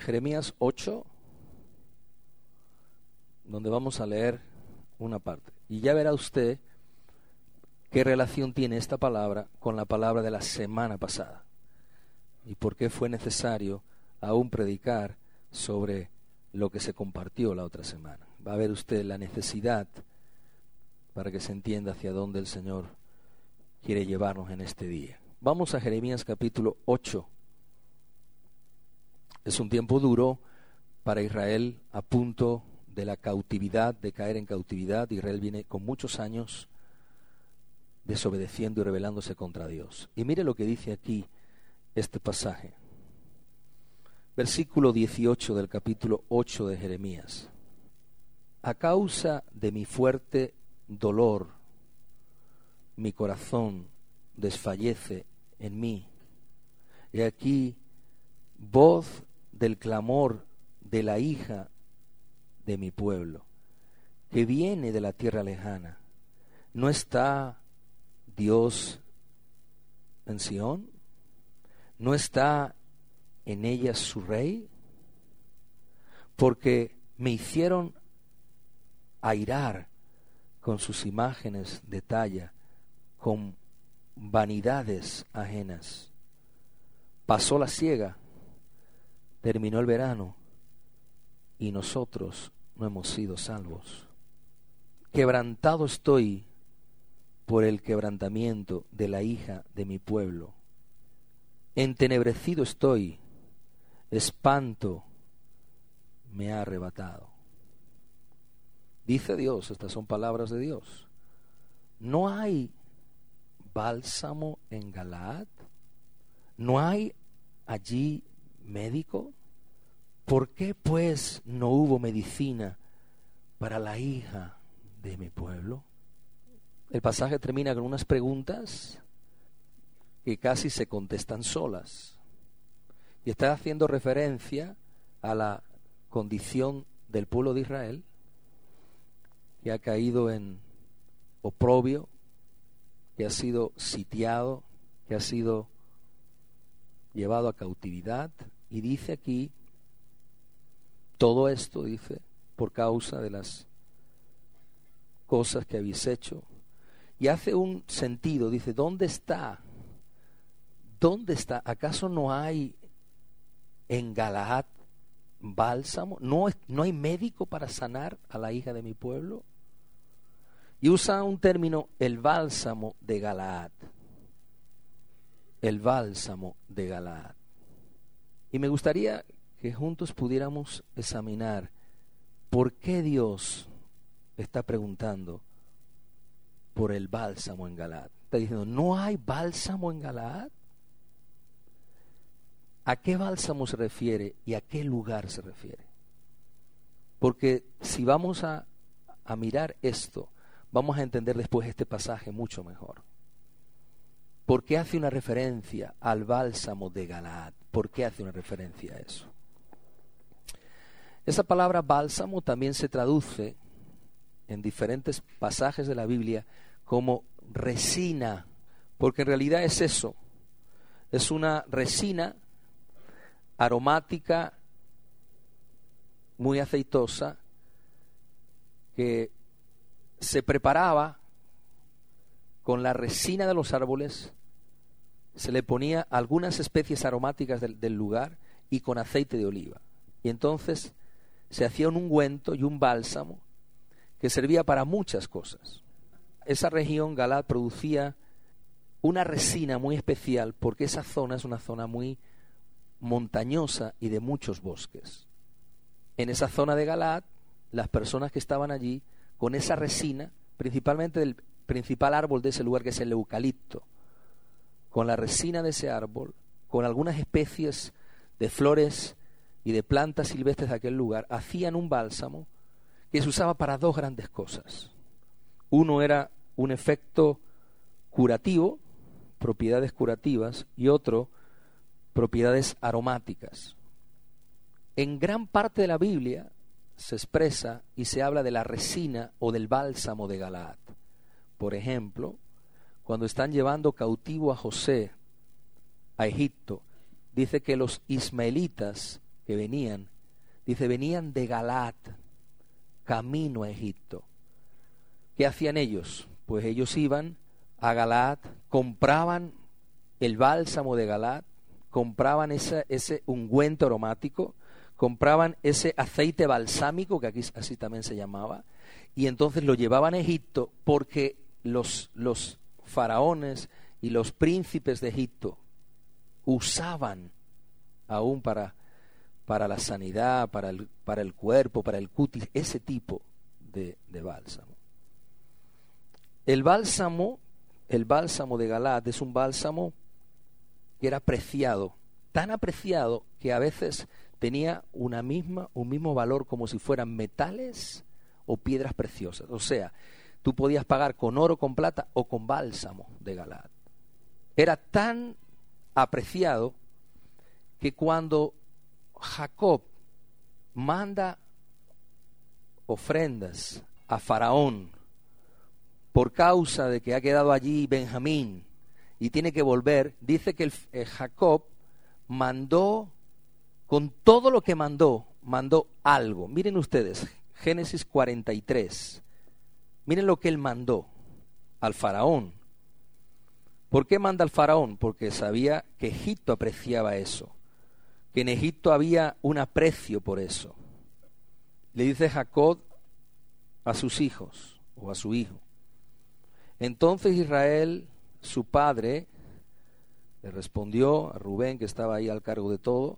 Jeremías 8, donde vamos a leer una parte. Y ya verá usted qué relación tiene esta palabra con la palabra de la semana pasada. Y por qué fue necesario aún predicar sobre lo que se compartió la otra semana. Va a ver usted la necesidad para que se entienda hacia dónde el Señor quiere llevarnos en este día. Vamos a Jeremías capítulo 8. Es un tiempo duro para Israel, a punto de la cautividad, de caer en cautividad. Israel viene con muchos años desobedeciendo y rebelándose contra Dios. Y mire lo que dice aquí este pasaje. Versículo 18 del capítulo 8 de Jeremías. A causa de mi fuerte dolor, mi corazón desfallece en mí. He aquí voz del clamor de la hija de mi pueblo, que viene de la tierra lejana. ¿No está Dios en Sión? ¿No está en ella su rey? Porque me hicieron airar con sus imágenes de talla, con vanidades ajenas. Pasó la siega, terminó el verano, y nosotros no hemos sido salvos. Quebrantado estoy por el quebrantamiento de la hija de mi pueblo. Entenebrecido estoy, espanto me ha arrebatado. Dice Dios, estas son palabras de Dios. ¿No hay bálsamo en Galaad? ¿No hay allí médico? ¿Por qué pues no hubo medicina para la hija de mi pueblo? El pasaje termina con unas preguntas que casi se contestan solas. Y está haciendo referencia a la condición del pueblo de Israel, que ha caído en oprobio, que ha sido sitiado, que ha sido llevado a cautividad. Y dice aquí, todo esto, dice, por causa de las cosas que habéis hecho. Y hace un sentido, dice, ¿dónde está? ¿Dónde está? ¿Acaso no hay en Galaad bálsamo? ¿No hay médico para sanar a la hija de mi pueblo? Y usa un término, el bálsamo de Galaad. El bálsamo de Galaad. Y me gustaría que juntos pudiéramos examinar por qué Dios está preguntando por el bálsamo en Galaad. Está diciendo, ¿no hay bálsamo en Galaad? ¿A qué bálsamo se refiere y a qué lugar se refiere? Porque si vamos a mirar esto, vamos a entender después este pasaje mucho mejor. ¿Por qué hace una referencia al bálsamo de Galaad? ¿Por qué hace una referencia a eso? Esa palabra bálsamo también se traduce en diferentes pasajes de la Biblia como resina, porque en realidad es eso, es una resina aromática muy aceitosa que se preparaba con la resina de los árboles, se le ponía algunas especies aromáticas del lugar y con aceite de oliva. Y entonces se hacía un ungüento y un bálsamo que servía para muchas cosas. Esa región, Galaad, producía una resina muy especial porque esa zona es una zona muy montañosa y de muchos bosques. En esa zona de Galaad, las personas que estaban allí, con esa resina, principalmente del principal árbol de ese lugar, que es el eucalipto, con la resina de ese árbol, con algunas especies de flores y de plantas silvestres de aquel lugar, hacían un bálsamo que se usaba para dos grandes cosas. Uno era un efecto curativo, propiedades curativas, y otro, propiedades aromáticas. En gran parte de la Biblia se expresa y se habla de la resina o del bálsamo de Galaad. Por ejemplo, cuando están llevando cautivo a José a Egipto, dice que los ismaelitas que venían, dice, venían de Galaad, camino a Egipto. ¿Qué hacían ellos? Pues ellos iban a Galaad, compraban el bálsamo de Galaad, compraban ese ungüento aromático, compraban ese aceite balsámico, que aquí así también se llamaba, y entonces lo llevaban a Egipto porque los faraones y los príncipes de Egipto usaban aún para la sanidad, para el cuerpo, para el cutis, ese tipo de bálsamo. El bálsamo de Galaad es un bálsamo que era apreciado, tan apreciado que a veces tenía un mismo valor como si fueran metales o piedras preciosas. O sea, tú podías pagar con oro, con plata o con bálsamo de Galaad. Era tan apreciado que cuando Jacob manda ofrendas a Faraón por causa de que ha quedado allí Benjamín y tiene que volver, dice que Jacob mandó, con todo lo que mandó algo. Miren ustedes, Génesis 43. Miren lo que él mandó al faraón. ¿Por qué manda al faraón? Porque sabía que Egipto apreciaba eso, que en Egipto había un aprecio por eso. Le dice Jacob a sus hijos, o a su hijo. Entonces Israel, su padre, le respondió a Rubén, que estaba ahí al cargo de todo,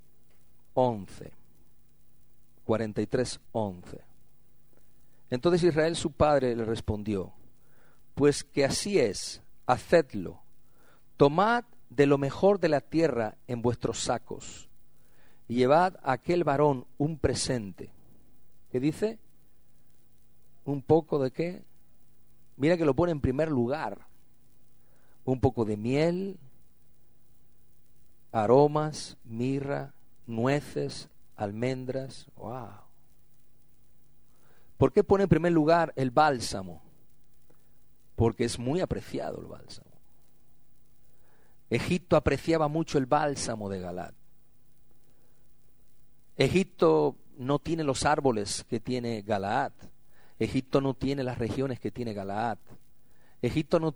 43:11. Entonces Israel, su padre, le respondió, pues que así es, hacedlo, tomad de lo mejor de la tierra en vuestros sacos, y llevad a aquel varón un presente. ¿Qué dice? ¿Un poco de qué? Mira que lo pone en primer lugar. Un poco de miel, aromas, mirra, nueces, almendras. ¡Wow! ¿Por qué pone en primer lugar el bálsamo? Porque es muy apreciado el bálsamo. Egipto apreciaba mucho el bálsamo de Galaad. Egipto no tiene los árboles que tiene Galaad. Egipto no tiene las regiones que tiene Galaad. Egipto no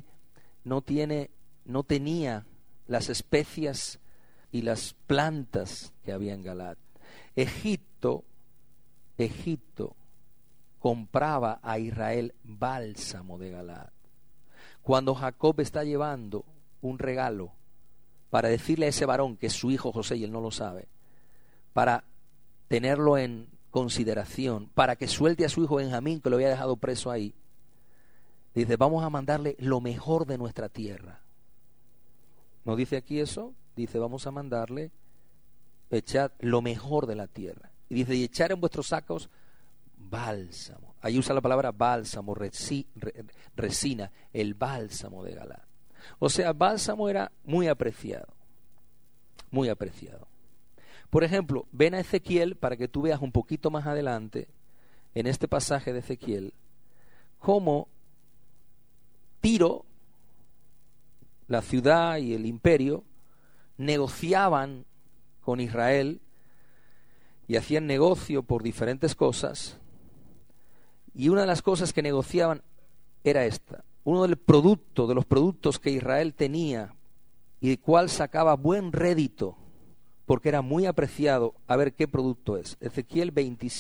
tenía las especias y las plantas que había en Galaad. Egipto compraba a Israel bálsamo de Galaad. Cuando Jacob está llevando un regalo para decirle a ese varón que es su hijo José y él no lo sabe, para tenerlo en consideración, para que suelte a su hijo Benjamín, que lo había dejado preso ahí, dice, vamos a mandarle lo mejor de nuestra tierra. ¿No dice aquí eso? Dice, vamos a mandarle, echad lo mejor de la tierra. Y dice, y echar en vuestros sacos bálsamo. Ahí usa la palabra bálsamo, resina, el bálsamo de Galaad. O sea, bálsamo era muy apreciado, muy apreciado. Por ejemplo, ven a Ezequiel para que tú veas un poquito más adelante, en este pasaje de Ezequiel, cómo Tiro, la ciudad y el imperio, negociaban con Israel y hacían negocio por diferentes cosas. Y una de las cosas que negociaban era esta. Uno de los productos que Israel tenía y del cual sacaba buen rédito, porque era muy apreciado, a ver qué producto es. Ezequiel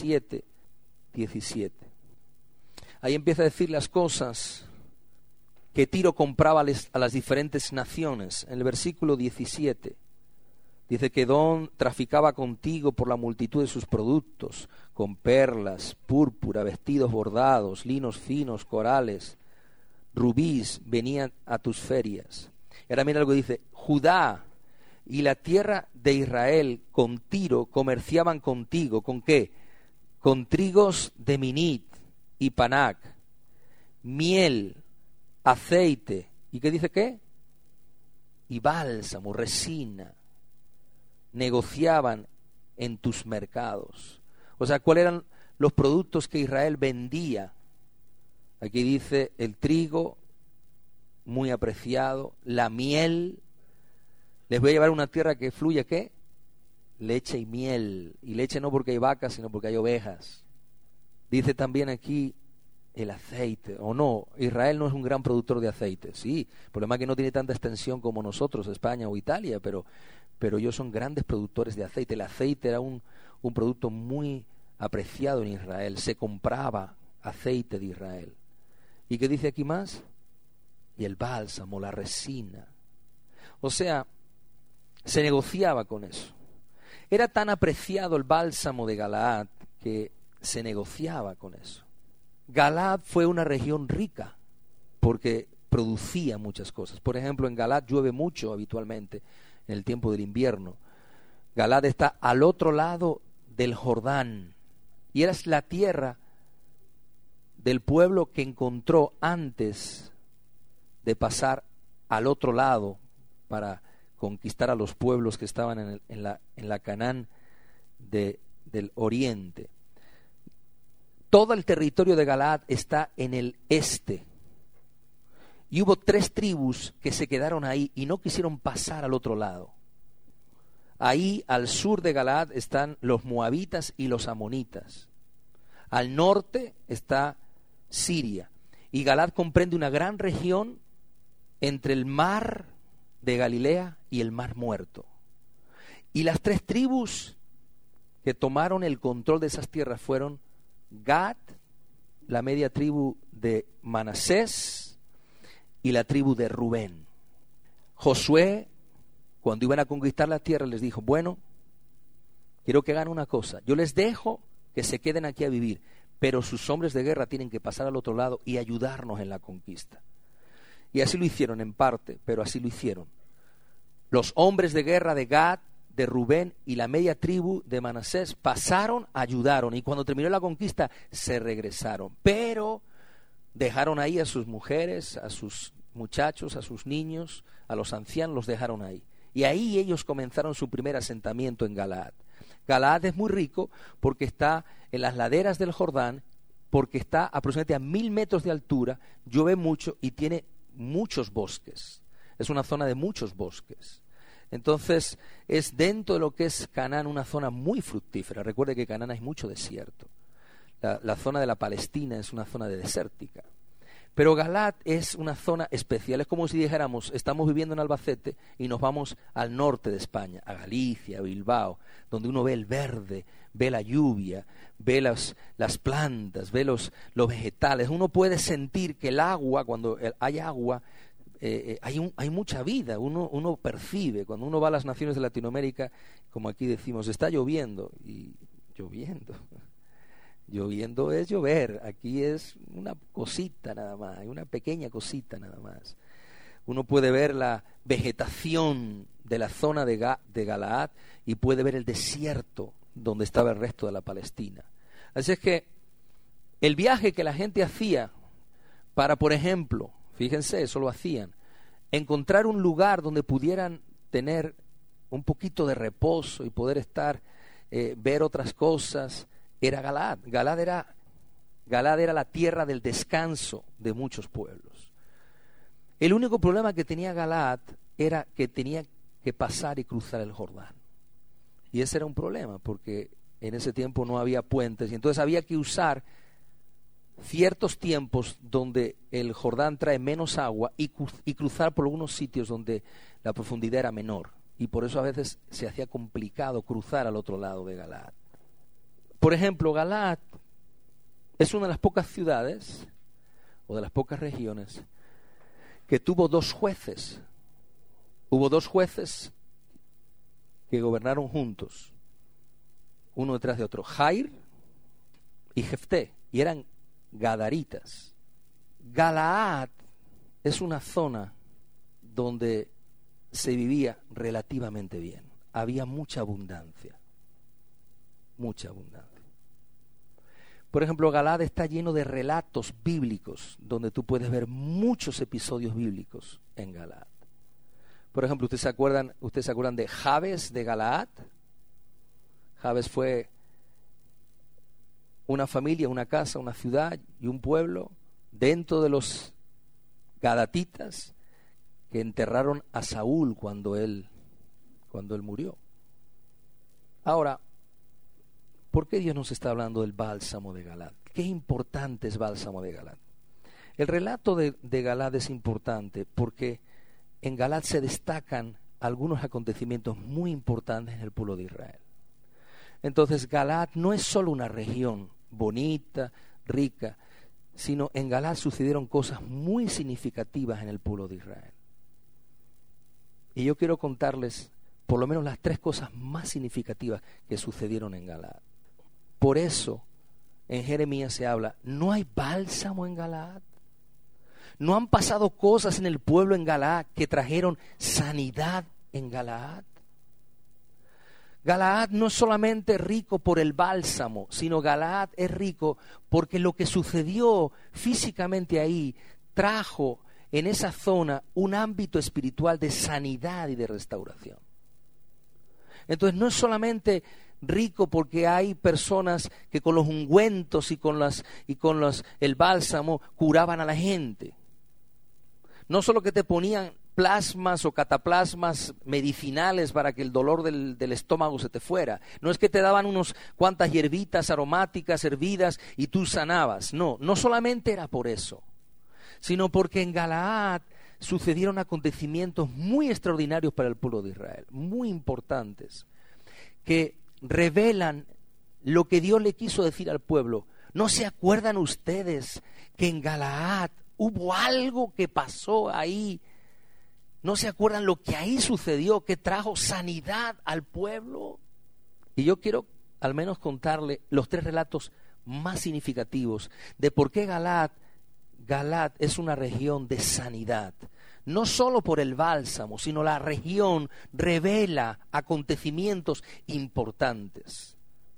27:17. Ahí empieza a decir las cosas que Tiro compraba a las diferentes naciones. En el versículo 17 dice que Edom traficaba contigo por la multitud de sus productos, con perlas, púrpura, vestidos bordados, linos finos, corales, rubíes, venían a tus ferias. Y ahora mira lo que dice, Judá y la tierra de Israel con Tiro comerciaban contigo. ¿Con qué? Con trigos de Minit y Panac, miel, aceite. ¿Y qué dice qué? Y bálsamo, resina. Negociaban en tus mercados. O sea, ¿cuáles eran los productos que Israel vendía? Aquí dice el trigo, muy apreciado, la miel. Les voy a llevar a una tierra que fluye, ¿qué? leche y miel. Y leche no porque hay vacas, sino porque hay ovejas. Dice también aquí el aceite, o no, Israel no es un gran productor de aceite. Sí, el problema es que no tiene tanta extensión como nosotros, España o Italia, pero ellos son grandes productores de aceite. El aceite era un producto muy apreciado en Israel. Se compraba aceite de Israel. ¿Y qué dice aquí más? Y el bálsamo, la resina. O sea, se negociaba con eso. Era tan apreciado el bálsamo de Galaad que se negociaba con eso. Galaad fue una región rica porque producía muchas cosas. Por ejemplo, en Galaad llueve mucho habitualmente en el tiempo del invierno. Galaad está al otro lado del Jordán y era la tierra del pueblo que encontró antes de pasar al otro lado para conquistar a los pueblos que estaban en la Canaán del oriente. Todo el territorio de Galaad está en el este. Y hubo 3 tribus que se quedaron ahí y no quisieron pasar al otro lado. Ahí al sur de Galaad están los moabitas y los amonitas. Al norte está Siria. Y Galaad comprende una gran región entre el mar de Galilea y el mar Muerto. Y las 3 tribus que tomaron el control de esas tierras fueron Gad, la media tribu de Manasés y la tribu de Rubén. Josué, cuando iban a conquistar la tierra, les dijo, bueno, quiero que hagan una cosa, yo les dejo que se queden aquí a vivir, pero sus hombres de guerra tienen que pasar al otro lado y ayudarnos en la conquista. Y así lo hicieron en parte, pero así lo hicieron. Los hombres de guerra de Gad, de Rubén y la media tribu de Manasés pasaron, ayudaron, y cuando terminó la conquista se regresaron, pero dejaron ahí a sus mujeres, a sus muchachos, a sus niños, a los ancianos, los dejaron ahí. Y ahí ellos comenzaron su primer asentamiento en Galaad. Galaad es muy rico porque está en las laderas del Jordán, porque está aproximadamente a 1000 metros de altura, llueve mucho y tiene muchos bosques. Es una zona de muchos bosques. Entonces es dentro de lo que es Canaán una zona muy fructífera. Recuerde que Canaán hay mucho desierto. La zona de la Palestina es una zona desértica. Pero Galaad es una zona especial. Es como si dijéramos, estamos viviendo en Albacete y nos vamos al norte de España, a Galicia, a Bilbao, donde uno ve el verde, ve la lluvia, ve las plantas, ve los vegetales. Uno puede sentir que el agua, cuando hay agua, hay mucha vida. Uno percibe, cuando uno va a las naciones de Latinoamérica, como aquí decimos, está lloviendo, y lloviendo es llover, aquí es una cosita nada más, hay una pequeña cosita nada más. Uno puede ver la vegetación de la zona de Galaad y puede ver el desierto donde estaba el resto de la Palestina. Así es que el viaje que la gente hacía para, por ejemplo, fíjense, eso lo hacían, encontrar un lugar donde pudieran tener un poquito de reposo y poder estar, ver otras cosas, era Galaad. Galaad era la tierra del descanso de muchos pueblos. El único problema que tenía Galaad era que tenía que pasar y cruzar el Jordán. Y ese era un problema, porque en ese tiempo no había puentes, y entonces había que usar ciertos tiempos donde el Jordán trae menos agua y cruzar por algunos sitios donde la profundidad era menor. Y por eso a veces se hacía complicado cruzar al otro lado de Galaad. Por ejemplo, Galaad es una de las pocas ciudades o de las pocas regiones que tuvo 2 jueces. Hubo 2 jueces que gobernaron juntos, uno detrás de otro, Jair y Jefté, y eran gadaritas. Galaad es una zona donde se vivía relativamente bien, había mucha abundancia. Por ejemplo, Galaad está lleno de relatos bíblicos, donde tú puedes ver muchos episodios bíblicos en Galaad. Por ejemplo, ¿ustedes se acuerdan de Jabes de Galaad? Jabes fue una familia, una casa, una ciudad y un pueblo dentro de los gadatitas que enterraron a Saúl cuando él murió. Ahora, ¿por qué Dios nos está hablando del bálsamo de Galaad? Qué importante es bálsamo de Galaad. El relato de Galaad es importante porque en Galaad se destacan algunos acontecimientos muy importantes en el pueblo de Israel. Entonces Galaad no es solo una región bonita, rica, sino en Galaad sucedieron cosas muy significativas en el pueblo de Israel. Y yo quiero contarles por lo menos las 3 cosas más significativas que sucedieron en Galaad. Por eso en Jeremías se habla, ¿no hay bálsamo en Galaad? ¿No han pasado cosas en el pueblo en Galaad que trajeron sanidad en Galaad? Galaad no es solamente rico por el bálsamo, sino Galaad es rico porque lo que sucedió físicamente ahí trajo en esa zona un ámbito espiritual de sanidad y de restauración. Entonces no es solamente rico porque hay personas que con los ungüentos y con el bálsamo curaban a la gente. No solo que te ponían plasmas o cataplasmas medicinales para que el dolor del estómago se te fuera. No es que te daban unos cuantas hierbitas aromáticas hervidas y tú sanabas. No solamente era por eso, sino porque en Galaad sucedieron acontecimientos muy extraordinarios para el pueblo de Israel, muy importantes, que revelan lo que Dios le quiso decir al pueblo. ¿No se acuerdan ustedes que en Galaad hubo algo que pasó ahí? ¿No se acuerdan lo que ahí sucedió, que trajo sanidad al pueblo? Y yo quiero al menos contarle los 3 relatos más significativos de por qué Galaad es una región de sanidad. No solo por el bálsamo, sino la región revela acontecimientos importantes.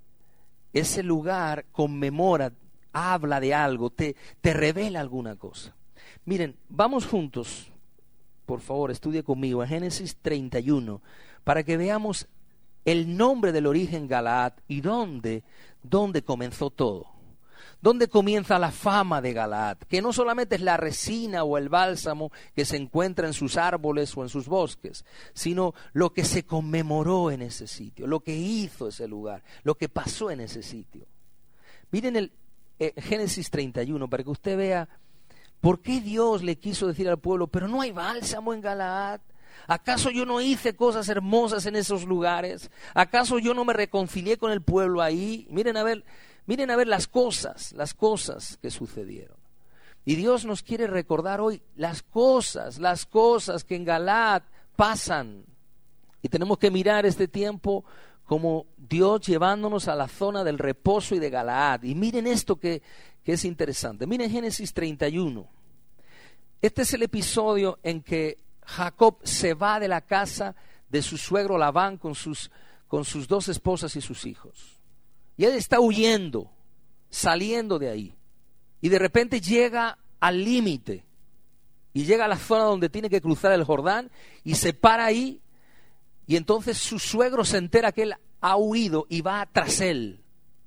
Ese lugar conmemora, habla de algo, te revela alguna cosa. Miren, vamos juntos, por favor, estudie conmigo en Génesis 31, para que veamos el nombre del origen Galaad y dónde comenzó todo. ¿Dónde comienza la fama de Galaad? Que no solamente es la resina o el bálsamo que se encuentra en sus árboles o en sus bosques, sino lo que se conmemoró en ese sitio, lo que hizo ese lugar, lo que pasó en ese sitio. Miren el Génesis 31 para que usted vea por qué Dios le quiso decir al pueblo, pero no hay bálsamo en Galaad. ¿Acaso yo no hice cosas hermosas en esos lugares? ¿Acaso yo no me reconcilié con el pueblo ahí? Miren a ver las cosas que sucedieron. Y Dios nos quiere recordar hoy las cosas que en Galaad pasan. Y tenemos que mirar este tiempo como Dios llevándonos a la zona del reposo y de Galaad. Y miren esto que es interesante. Miren Génesis 31. Este es el episodio en que Jacob se va de la casa de su suegro Labán con sus 2 esposas y sus hijos. Y él está huyendo, saliendo de ahí. Y de repente llega al límite. Y llega a la zona donde tiene que cruzar el Jordán. Y se para ahí. Y entonces su suegro se entera que él ha huido y va tras él.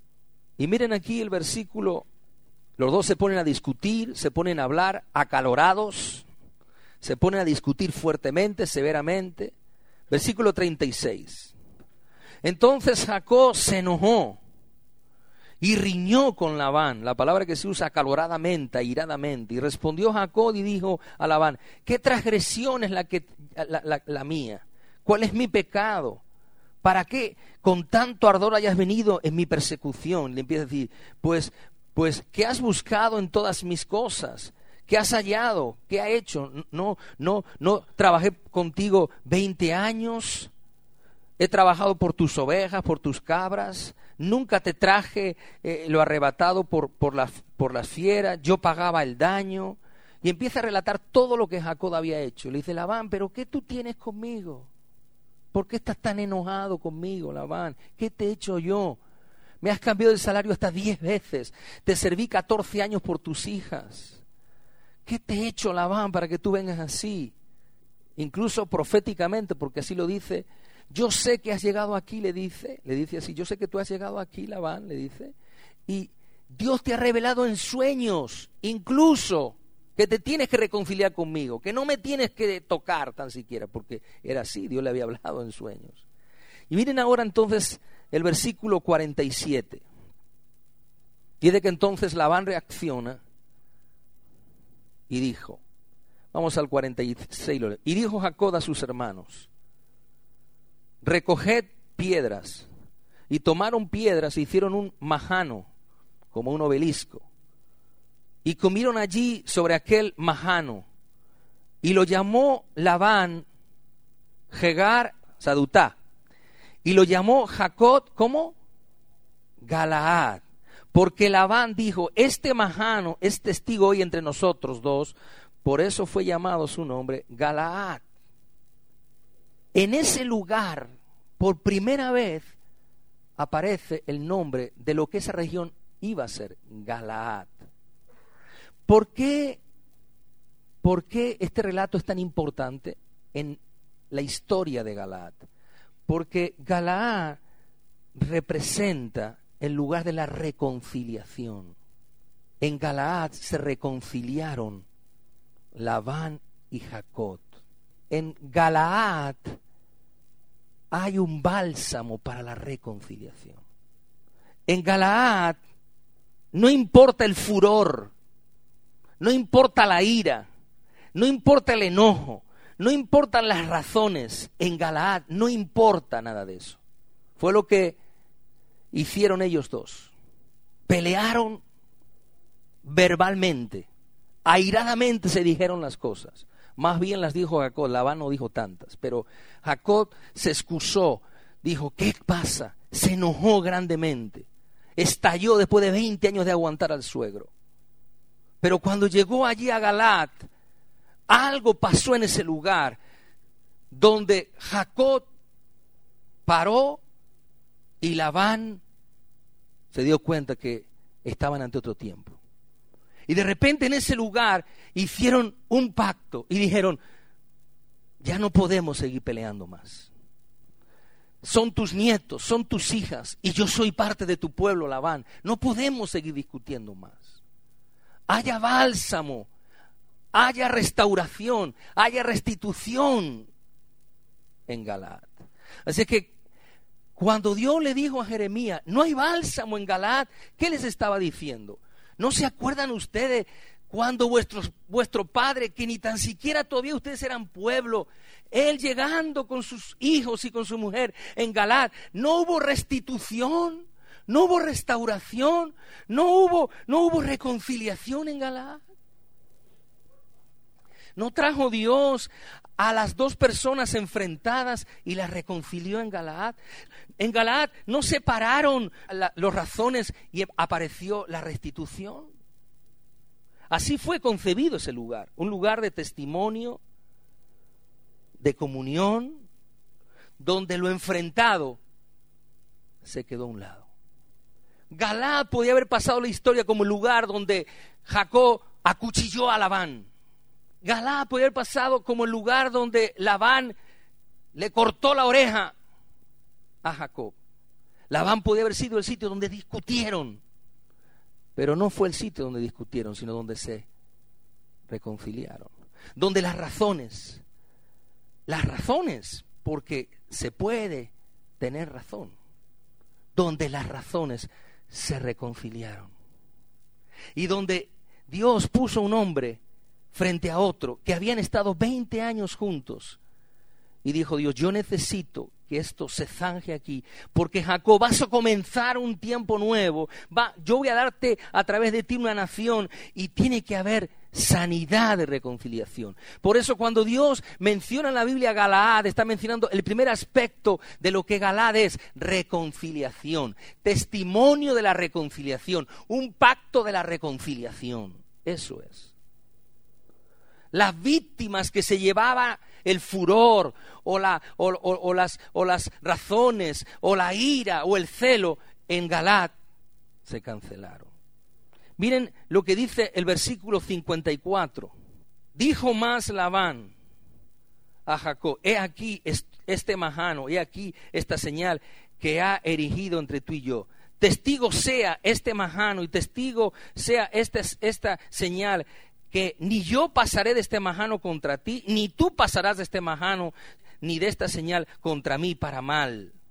Y miren aquí el versículo. Los 2 se ponen a discutir, se ponen a hablar acalorados. Se ponen a discutir fuertemente, severamente. Versículo 36. Entonces Jacob se enojó y riñó con Labán, la palabra que se usa acaloradamente, airadamente. Y respondió Jacob y dijo a Labán, ¿qué transgresión es la mía? ¿Cuál es mi pecado? ¿Para qué con tanto ardor hayas venido en mi persecución? Le empieza a decir, pues, ¿qué has buscado en todas mis cosas? ¿Qué has hallado? ¿Qué ha hecho? No trabajé contigo 20 años. He trabajado por tus ovejas, por tus cabras. Nunca te traje lo arrebatado por las fieras. Yo pagaba el daño. Y empieza a relatar todo lo que Jacob había hecho. Le dice, Labán, ¿pero qué tú tienes conmigo? ¿Por qué estás tan enojado conmigo, Labán? ¿Qué te he hecho yo? Me has cambiado el salario hasta 10 veces. Te serví 14 años por tus hijas. ¿Qué te he hecho, Labán, para que tú vengas así? Incluso proféticamente, porque así lo dice. Yo sé que has llegado aquí, le dice así. Yo sé que tú has llegado aquí, Labán, le dice. Y Dios te ha revelado en sueños, incluso, que te tienes que reconciliar conmigo, que no me tienes que tocar tan siquiera, porque era así, Dios le había hablado en sueños. Y miren ahora entonces el versículo 47. Dice que entonces Labán reacciona y dijo, vamos al 46, y dijo Jacob a sus hermanos, recoged piedras, y tomaron piedras e hicieron un majano, como un obelisco, y comieron allí sobre aquel majano, y lo llamó Labán Jegar Sadutá, y lo llamó Jacob, ¿cómo? Galaad, porque Labán dijo, este majano es testigo hoy entre nosotros dos, por eso fue llamado su nombre Galaad. En ese lugar, por primera vez, aparece el nombre de lo que esa región iba a ser, Galaad. ¿Por qué este relato es tan importante en la historia de Galaad? Porque Galaad representa el lugar de la reconciliación. En Galaad se reconciliaron Labán y Jacob. En Galaad hay un bálsamo para la reconciliación. En Galaad no importa el furor, no importa la ira, no importa el enojo, no importan las razones. En Galaad no importa nada de eso. Fue lo que hicieron ellos dos. Pelearon verbalmente, airadamente se dijeron las cosas. Más bien las dijo Jacob, Labán no dijo tantas, pero Jacob se excusó, dijo, ¿qué pasa? Se enojó grandemente, estalló después de 20 años de aguantar al suegro. Pero cuando llegó allí a Galaad, algo pasó en ese lugar donde Jacob paró y Labán se dio cuenta que estaban ante otro tiempo. Y de repente en ese lugar hicieron un pacto y dijeron, ya no podemos seguir peleando más. Son tus nietos, son tus hijas y yo soy parte de tu pueblo, Labán. No podemos seguir discutiendo más. Haya bálsamo, haya restauración, haya restitución en Galaad. Así que cuando Dios le dijo a Jeremías, no hay bálsamo en Galaad, ¿qué les estaba diciendo? ¿No se acuerdan ustedes cuando vuestro padre, que ni tan siquiera todavía ustedes eran pueblo, él llegando con sus hijos y con su mujer en Galaad, no hubo restitución, no hubo restauración, no hubo reconciliación en Galaad? ¿No trajo Dios a las dos personas enfrentadas y las reconcilió en Galaad? En Galaad no separaron las razones y apareció la restitución. Así fue concebido ese lugar, un lugar de testimonio, de comunión, donde lo enfrentado se quedó a un lado. Galaad podía haber pasado la historia como el lugar donde Jacob acuchilló a Labán. Galaad podía haber pasado como el lugar donde Labán le cortó la oreja a Jacob. Labán podía haber sido el sitio donde discutieron, pero no fue el sitio donde discutieron, sino donde se reconciliaron. Donde las razones, porque se puede tener razón, donde las razones se reconciliaron. Y donde Dios puso un hombre frente a otro que habían estado 20 años juntos y dijo Dios, yo necesito que esto se zanje aquí, porque Jacob, vas a comenzar un tiempo nuevo, yo voy a darte a través de ti una nación y tiene que haber sanidad de reconciliación. Por eso cuando Dios menciona en la Biblia Galaad, está mencionando el primer aspecto de lo que Galaad es, reconciliación, testimonio de la reconciliación, un pacto de la reconciliación. Eso es. Las víctimas que se llevaba el furor o las razones o la ira o el celo en Galaad se cancelaron. Miren lo que dice el versículo 54. Dijo más Labán a Jacob, he aquí este majano, he aquí esta señal que ha erigido entre tú y yo. Testigo sea este majano y testigo sea esta señal, que ni yo pasaré de este majano contra ti, ni tú pasarás de este majano, ni de esta señal contra mí para mal.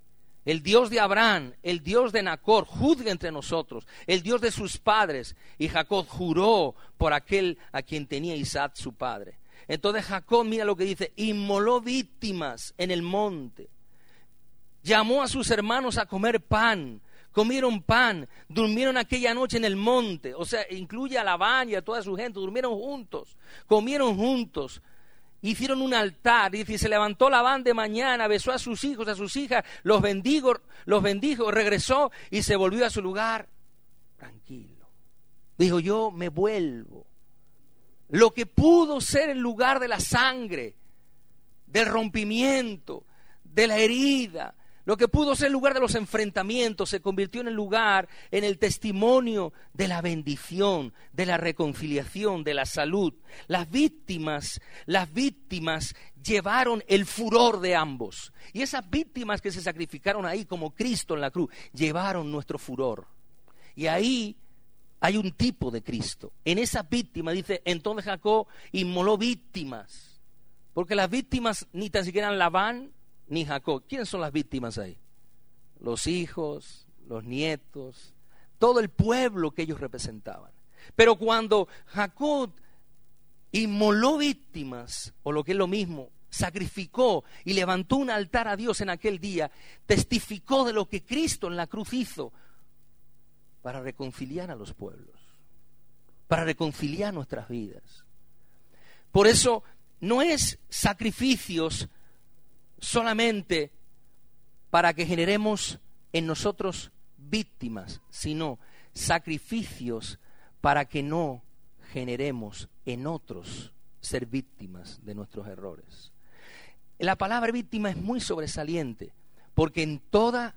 el Dios de Abraham, el Dios de Nacor, juzgue entre nosotros, el Dios de sus padres. Y Jacob juró por aquel a quien tenía Isaac su padre. Entonces Jacob, mira lo que dice, inmoló víctimas en el monte. Llamó a sus hermanos a comer pan. Comieron pan, durmieron aquella noche en el monte. O sea, incluye a Labán y a toda su gente, durmieron juntos, comieron juntos. Hicieron un altar, dice, se levantó Labán de mañana, besó a sus hijos, a sus hijas, los bendijo, regresó y se volvió a su lugar tranquilo. Dijo, yo me vuelvo. Lo que pudo ser el lugar de la sangre, del rompimiento, de la herida, lo que pudo ser el lugar de los enfrentamientos, se convirtió en el lugar, en el testimonio de la bendición, de la reconciliación, de la salud. Las víctimas llevaron el furor de ambos. Y esas víctimas que se sacrificaron ahí, como Cristo en la cruz, llevaron nuestro furor. Y ahí hay un tipo de Cristo. En esas víctimas, dice, entonces Jacob inmoló víctimas. Porque las víctimas ni tan siquiera eran Labán ni Jacob. ¿Quiénes son las víctimas ahí? Los hijos, los nietos, todo el pueblo que ellos representaban. Pero cuando Jacob inmoló víctimas, o lo que es lo mismo, sacrificó y levantó un altar a Dios en aquel día, testificó de lo que Cristo en la cruz hizo para reconciliar a los pueblos, para reconciliar nuestras vidas. Por eso no es sacrificios solamente para que generemos en nosotros víctimas, sino sacrificios para que no generemos en otros ser víctimas de nuestros errores. La palabra víctima es muy sobresaliente, porque en toda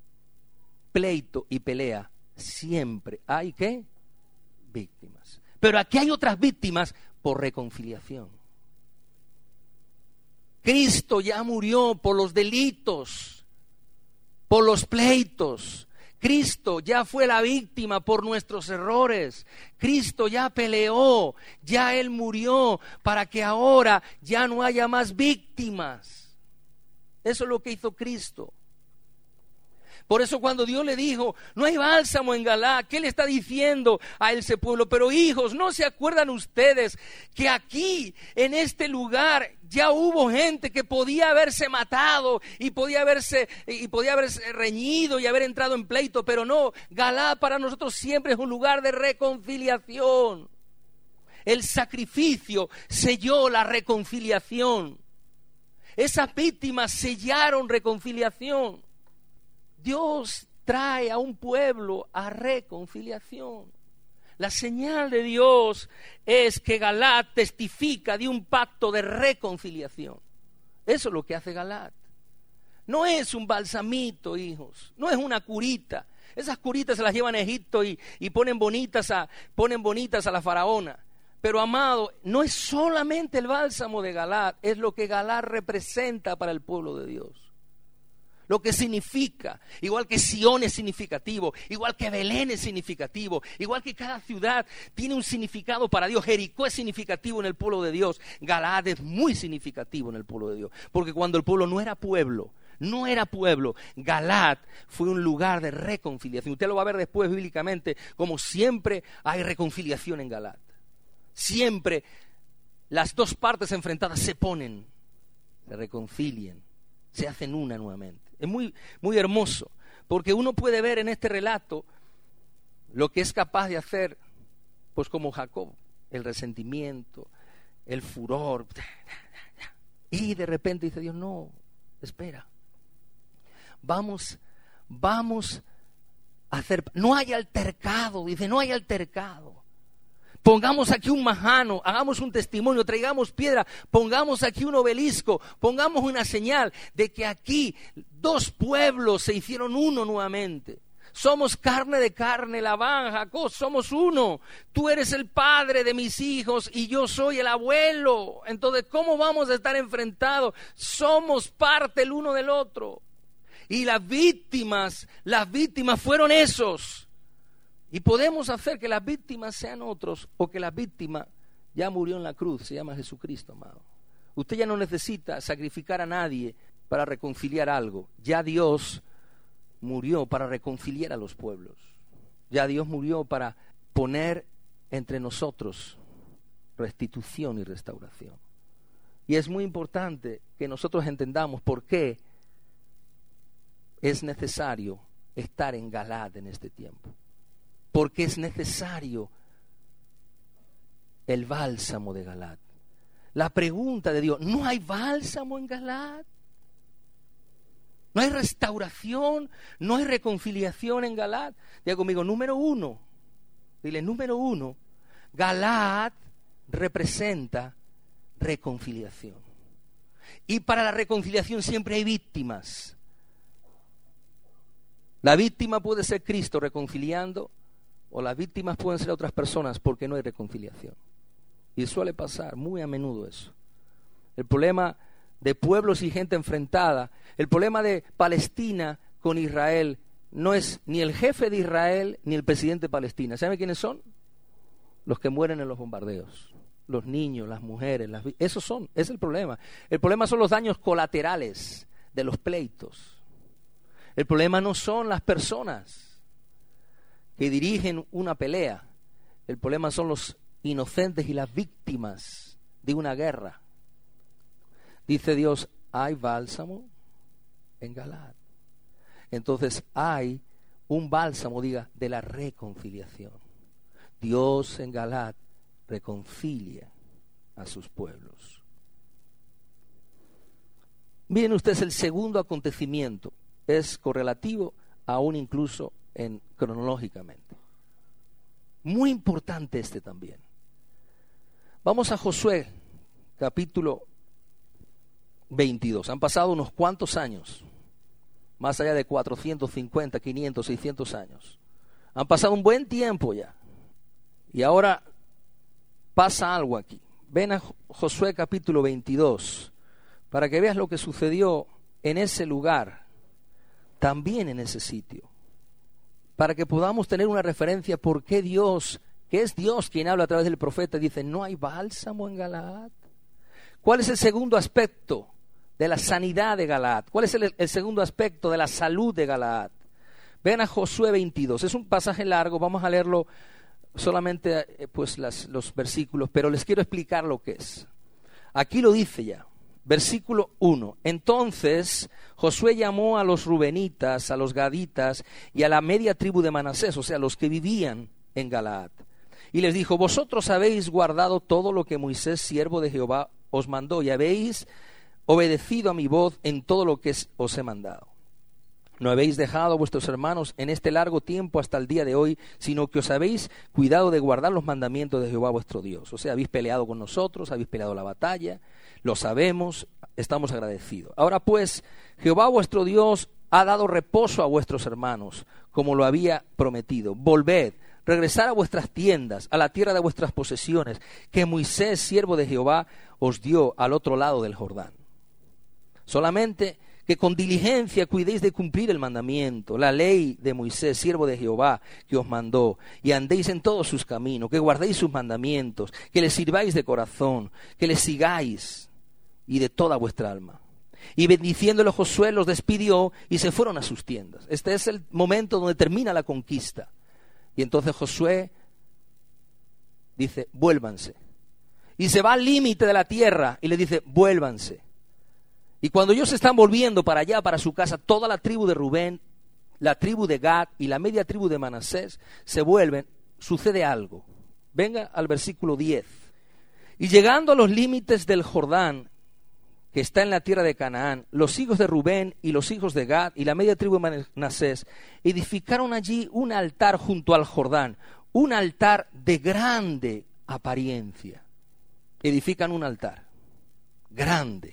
pleito y pelea siempre hay ¿qué? Víctimas. Pero aquí hay otras víctimas por reconciliación. Cristo ya murió por los delitos, por los pleitos. Cristo ya fue la víctima por nuestros errores. Cristo ya peleó, ya Él murió para que ahora ya no haya más víctimas. Eso es lo que hizo Cristo. Por eso cuando Dios le dijo, no hay bálsamo en Galaad, ¿qué le está diciendo a ese pueblo? Pero hijos, ¿no se acuerdan ustedes que aquí, en este lugar, ya hubo gente que podía haberse matado y podía haberse reñido y haber entrado en pleito? Pero no, Galaad para nosotros siempre es un lugar de reconciliación. El sacrificio selló la reconciliación. Esas víctimas sellaron reconciliación. Dios trae a un pueblo a reconciliación. La señal de Dios es que Galaad testifica de un pacto de reconciliación. Eso es lo que hace Galaad. No es un balsamito, hijos, no es una curita. Esas curitas se las llevan a Egipto y ponen bonitas a la faraona. Pero amado, no es solamente el bálsamo de Galaad, es lo que Galaad representa para el pueblo de Dios. Lo que significa, igual que Sión es significativo, igual que Belén es significativo, igual que cada ciudad tiene un significado para Dios. Jericó es significativo en el pueblo de Dios, Galaad es muy significativo en el pueblo de Dios, porque cuando el pueblo no era pueblo, Galaad fue un lugar de reconciliación. Usted lo va a ver después bíblicamente, como siempre hay reconciliación en Galaad. Siempre las dos partes enfrentadas se ponen, se reconcilian, se hacen una nuevamente. Es muy, muy hermoso, porque uno puede ver en este relato lo que es capaz de hacer, pues como Jacob, el resentimiento, el furor, y de repente dice Dios, no, espera, vamos a hacer, no hay altercado, dice, no hay altercado. Pongamos aquí un majano, hagamos un testimonio, traigamos piedra, pongamos aquí un obelisco, pongamos una señal de que aquí dos pueblos se hicieron uno nuevamente. Somos carne de carne, Labán, Jacob, somos uno. Tú eres el padre de mis hijos y yo soy el abuelo. Entonces, ¿cómo vamos a estar enfrentados? Somos parte el uno del otro. Y las víctimas fueron esos. Y podemos hacer que las víctimas sean otros, o que la víctima ya murió en la cruz, se llama Jesucristo, amado. Usted ya no necesita sacrificar a nadie para reconciliar algo. Ya Dios murió para reconciliar a los pueblos. Ya Dios murió para poner entre nosotros restitución y restauración. Y es muy importante que nosotros entendamos por qué es necesario estar en Galaad en este tiempo. Porque es necesario el bálsamo de Galaad. La pregunta de Dios, ¿no hay bálsamo en Galaad? ¿No hay restauración? ¿No hay reconciliación en Galaad? Diga conmigo, número uno. Dile, número uno, Galaad representa reconciliación. Y para la reconciliación siempre hay víctimas. La víctima puede ser Cristo reconciliando, o las víctimas pueden ser otras personas porque no hay reconciliación. Y suele pasar muy a menudo eso. El problema de pueblos y gente enfrentada, el problema de Palestina con Israel, no es ni el jefe de Israel ni el presidente de Palestina. ¿Saben quiénes son? Los que mueren en los bombardeos. Los niños, las mujeres, esos son, es el problema. El problema son los daños colaterales de los pleitos. El problema no son las personas que dirigen una pelea. El problema son los inocentes y las víctimas de una guerra. Dice Dios, hay bálsamo en Galaad. Entonces hay un bálsamo, diga, de la reconciliación. Dios en Galaad reconcilia a sus pueblos. Miren ustedes, el segundo acontecimiento es correlativo aún incluso cronológicamente. Muy importante este también. Vamos a Josué, capítulo 22. Han pasado unos cuantos años, más allá de 450, 500, 600 años. Han pasado un buen tiempo ya. Y ahora pasa algo aquí. Ven a Josué capítulo 22 para que veas lo que sucedió en ese lugar, también en ese sitio. Para que podamos tener una referencia por qué Dios, que es Dios quien habla a través del profeta, dice, ¿no hay bálsamo en Galaad? ¿Cuál es el segundo aspecto de la sanidad de Galaad? ¿Cuál es el segundo aspecto de la salud de Galaad? Ven a Josué 22. Es un pasaje largo, vamos a leerlo solamente pues los versículos, pero les quiero explicar lo que es. Aquí lo dice ya. Versículo 1. Entonces Josué llamó a los rubenitas, a los gaditas y a la media tribu de Manasés, o sea, los que vivían en Galaad. Y les dijo, vosotros habéis guardado todo lo que Moisés, siervo de Jehová, os mandó y habéis obedecido a mi voz en todo lo que os he mandado. No habéis dejado a vuestros hermanos en este largo tiempo hasta el día de hoy, sino que os habéis cuidado de guardar los mandamientos de Jehová vuestro Dios. O sea, habéis peleado con nosotros, habéis peleado la batalla, lo sabemos, estamos agradecidos. Ahora pues, Jehová vuestro Dios ha dado reposo a vuestros hermanos, como lo había prometido. Volved, regresad a vuestras tiendas, a la tierra de vuestras posesiones, que Moisés, siervo de Jehová, os dio al otro lado del Jordán. Solamente que con diligencia cuidéis de cumplir el mandamiento, la ley de Moisés, siervo de Jehová, que os mandó, y andéis en todos sus caminos, que guardéis sus mandamientos, que les sirváis de corazón, que les sigáis y de toda vuestra alma. Y bendiciéndolo Josué los despidió y se fueron a sus tiendas. Este es el momento donde termina la conquista. Y entonces Josué dice, vuélvanse. Y se va al límite de la tierra y le dice, vuélvanse. Y cuando ellos están volviendo para allá, para su casa, toda la tribu de Rubén, la tribu de Gad y la media tribu de Manasés se vuelven, sucede algo. Venga al versículo 10. Y llegando a los límites del Jordán, que está en la tierra de Canaán, los hijos de Rubén y los hijos de Gad y la media tribu de Manasés edificaron allí un altar junto al Jordán, un altar de grande apariencia. Edifican un altar grande.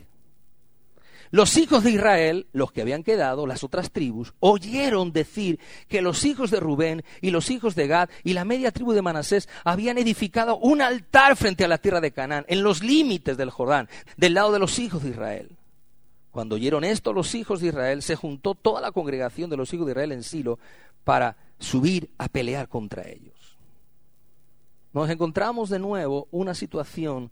Los hijos de Israel, los que habían quedado, las otras tribus, oyeron decir que los hijos de Rubén y los hijos de Gad y la media tribu de Manasés habían edificado un altar frente a la tierra de Canaán, en los límites del Jordán, del lado de los hijos de Israel. Cuando oyeron esto los hijos de Israel, se juntó toda la congregación de los hijos de Israel en Silo para subir a pelear contra ellos. Nos encontramos de nuevo una situación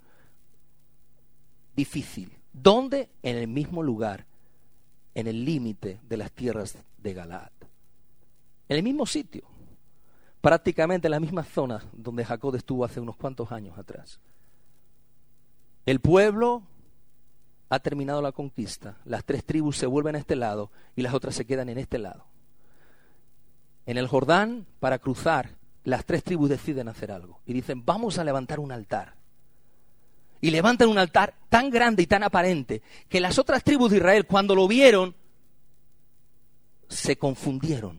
difícil. ¿Dónde? En el mismo lugar, en el límite de las tierras de Galaad. En el mismo sitio, prácticamente en la misma zona donde Jacob estuvo hace unos cuantos años atrás. El pueblo ha terminado la conquista, las 3 tribus se vuelven a este lado y las otras se quedan en este lado. En el Jordán, para cruzar, las 3 tribus deciden hacer algo y dicen, vamos a levantar un altar. Y levantan un altar tan grande y tan aparente que las otras tribus de Israel, cuando lo vieron, se confundieron.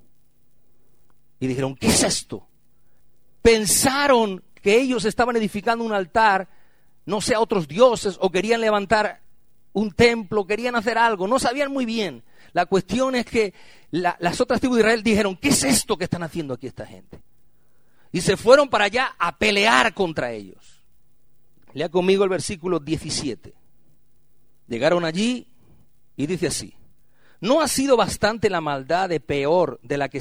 Y dijeron, ¿qué es esto? Pensaron que ellos estaban edificando un altar, no sé, a otros dioses, o querían levantar un templo, querían hacer algo, no sabían muy bien. La cuestión es que las otras tribus de Israel dijeron, ¿qué es esto que están haciendo aquí esta gente? Y se fueron para allá a pelear contra ellos. Lea conmigo el versículo 17. Llegaron allí y dice así: ¿no ha sido bastante la maldad de Peor, de la que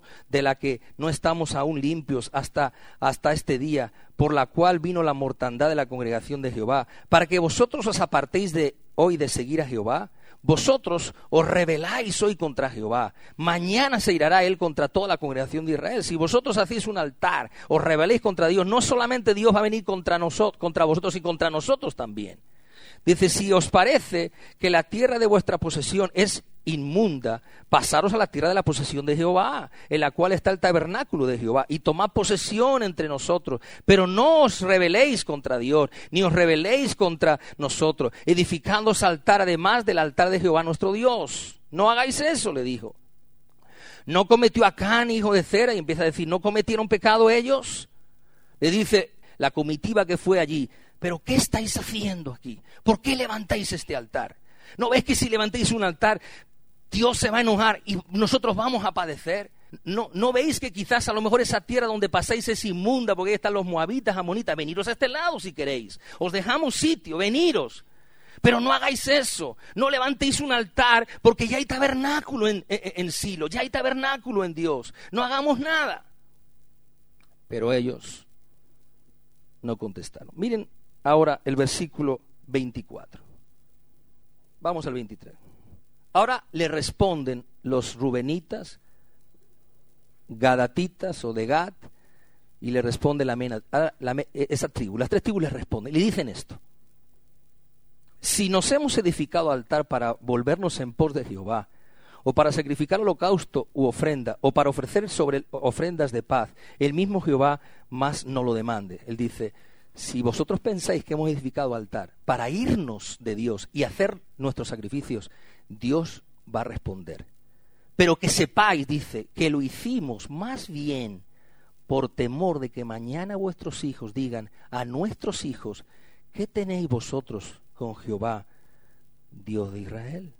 no estamos aún limpios hasta este día, por la cual vino la mortandad de la congregación de Jehová, para que vosotros os apartéis de hoy de seguir a Jehová? Vosotros os rebeláis hoy contra Jehová, mañana se irá él contra toda la congregación de Israel. Si vosotros hacéis un altar, os rebeléis contra Dios, no solamente Dios va a venir contra vosotros y contra nosotros también. Dice, si os parece que la tierra de vuestra posesión es inmunda, pasaros a la tierra de la posesión de Jehová, en la cual está el tabernáculo de Jehová, y tomad posesión entre nosotros, pero no os rebeléis contra Dios, ni os rebeléis contra nosotros, edificándoos altar además del altar de Jehová nuestro Dios. No hagáis eso, le dijo. ¿No cometió Acán, hijo de Zera? Y empieza a decir, ¿no cometieron pecado ellos? Le dice la comitiva que fue allí, ¿pero qué estáis haciendo aquí? ¿Por qué levantáis este altar? ¿No ves que si levantáis un altar, Dios se va a enojar y nosotros vamos a padecer? ¿No veis que quizás a lo mejor esa tierra donde pasáis es inmunda porque ahí están los moabitas, amonitas? Veniros a este lado si queréis. Os dejamos sitio, veniros. Pero no hagáis eso. No levantéis un altar porque ya hay tabernáculo en Silo, ya hay tabernáculo en Dios. No hagamos nada. Pero ellos no contestaron. Miren ahora el versículo 24. Vamos al 23. Ahora le responden los rubenitas, gadatitas o de Gad, y le responde esa tribu. Las 3 tribus le responden, le dicen esto: si nos hemos edificado altar para volvernos en pos de Jehová, o para sacrificar holocausto u ofrenda, o para ofrecer sobre ofrendas de paz, el mismo Jehová más no lo demande. Él dice, si vosotros pensáis que hemos edificado altar para irnos de Dios y hacer nuestros sacrificios, Dios va a responder. Pero que sepáis, dice, que lo hicimos más bien por temor de que mañana vuestros hijos digan a nuestros hijos, ¿qué tenéis vosotros con Jehová, Dios de Israel?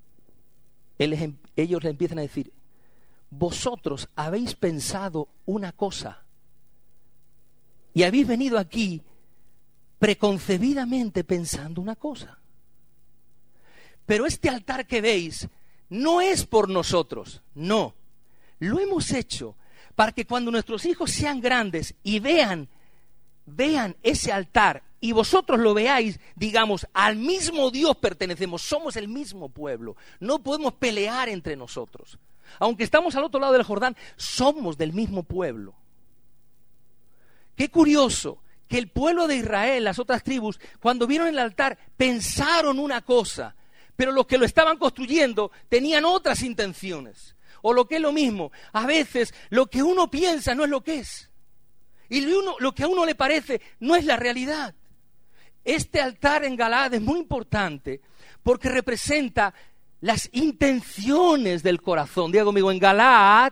Ellos le empiezan a decir, vosotros habéis pensado una cosa y habéis venido aquí preconcebidamente pensando una cosa. Pero este altar que veis no es por nosotros, no. Lo hemos hecho para que cuando nuestros hijos sean grandes y vean ese altar y vosotros lo veáis, digamos, al mismo Dios pertenecemos, somos el mismo pueblo. No podemos pelear entre nosotros. Aunque estamos al otro lado del Jordán, somos del mismo pueblo. Qué curioso que el pueblo de Israel, las otras tribus, cuando vieron el altar, pensaron una cosa, pero los que lo estaban construyendo tenían otras intenciones. O lo que es lo mismo, a veces lo que uno piensa no es lo que es. Y lo que a uno le parece no es la realidad. Este altar en Galaad es muy importante porque representa las intenciones del corazón. Diga conmigo, en Galaad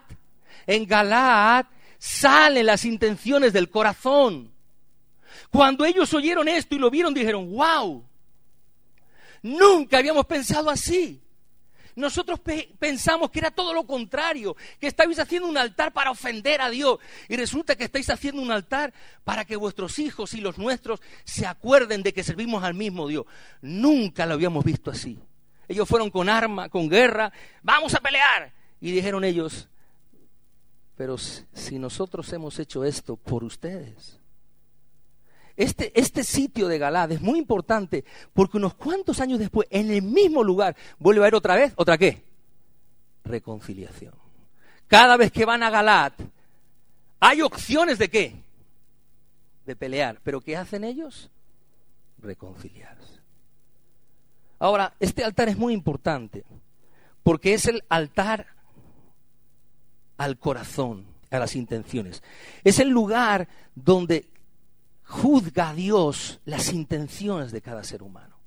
salen las intenciones del corazón. Cuando ellos oyeron esto y lo vieron, dijeron, wow, nunca habíamos pensado así. Nosotros pensamos que era todo lo contrario, que estabais haciendo un altar para ofender a Dios. Y resulta que estáis haciendo un altar para que vuestros hijos y los nuestros se acuerden de que servimos al mismo Dios. Nunca lo habíamos visto así. Ellos fueron con arma, con guerra, vamos a pelear. Y dijeron ellos, pero si nosotros hemos hecho esto por ustedes. Este sitio de Galaad es muy importante porque unos cuantos años después, en el mismo lugar, vuelve a haber otra vez, ¿otra qué? reconciliación. Cada vez que van a Galaad, hay opciones de ¿qué? De pelear. ¿Pero qué hacen ellos? Reconciliarse. Ahora, este altar es muy importante, porque es el altar al corazón, a las intenciones. Es el lugar donde juzga a Dios las intenciones de cada ser humano.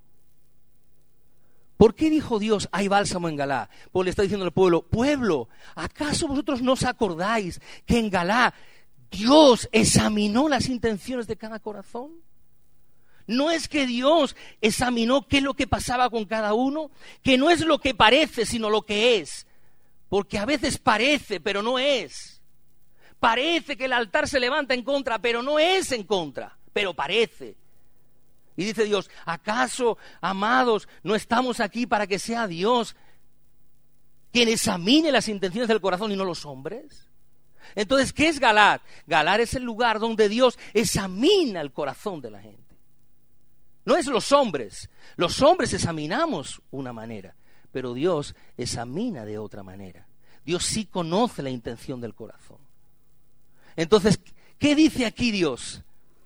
¿Por qué dijo Dios, hay bálsamo en Galaad? Pues le está diciendo al pueblo, ¿acaso vosotros no os acordáis que en Galaad Dios examinó las intenciones de cada corazón? ¿No es que Dios examinó qué es lo que pasaba con cada uno? Que no es lo que parece, sino lo que es. Porque a veces parece, pero no es. Parece que el altar se levanta en contra, pero no es en contra, pero parece. Y dice Dios, ¿acaso, amados, no estamos aquí para que sea Dios quien examine las intenciones del corazón y no los hombres? Entonces, ¿qué es Galaad? Galaad es el lugar donde Dios examina el corazón de la gente. No es los hombres. Los hombres examinamos una manera, pero Dios examina de otra manera. Dios sí conoce la intención del corazón. Entonces, ¿qué dice aquí Dios?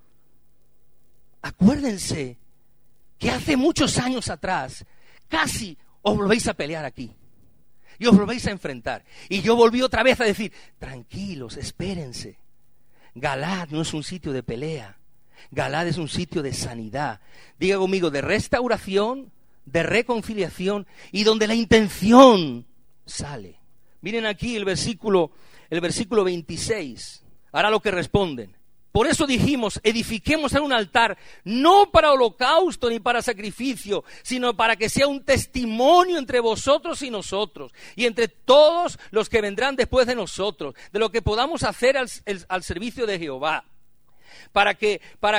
Acuérdense que hace muchos años atrás casi os volvéis a pelear aquí y os volvéis a enfrentar. Y yo volví otra vez a decir, tranquilos, espérense. Galaad no es un sitio de pelea. Galaad es un sitio de sanidad. Diga conmigo, de restauración, de reconciliación y donde la intención sale. Miren aquí el versículo 26. Ahora lo que responden. Por eso dijimos, edifiquemos un altar, no para holocausto ni para sacrificio, sino para que sea un testimonio entre vosotros y nosotros, y entre todos los que vendrán después de nosotros, de lo que podamos hacer al servicio de Jehová. Para que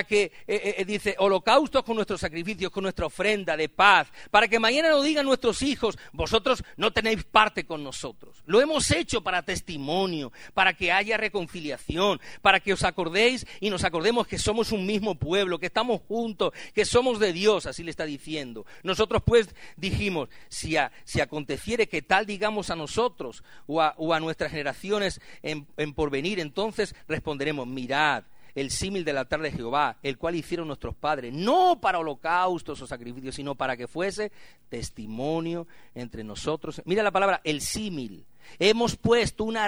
dice, holocaustos con nuestros sacrificios, con nuestra ofrenda de paz, para que mañana nos digan nuestros hijos, vosotros no tenéis parte con nosotros. Lo hemos hecho para testimonio, para que haya reconciliación, para que os acordéis y nos acordemos que somos un mismo pueblo, que estamos juntos, que somos de Dios, así le está diciendo. Nosotros pues dijimos, si aconteciere que tal digamos a nosotros o a nuestras generaciones en porvenir, entonces responderemos, mirad, el símil del altar de Jehová, el cual hicieron nuestros padres, no para holocaustos o sacrificios, sino para que fuese testimonio entre nosotros. Mira la palabra, el símil. Hemos puesto una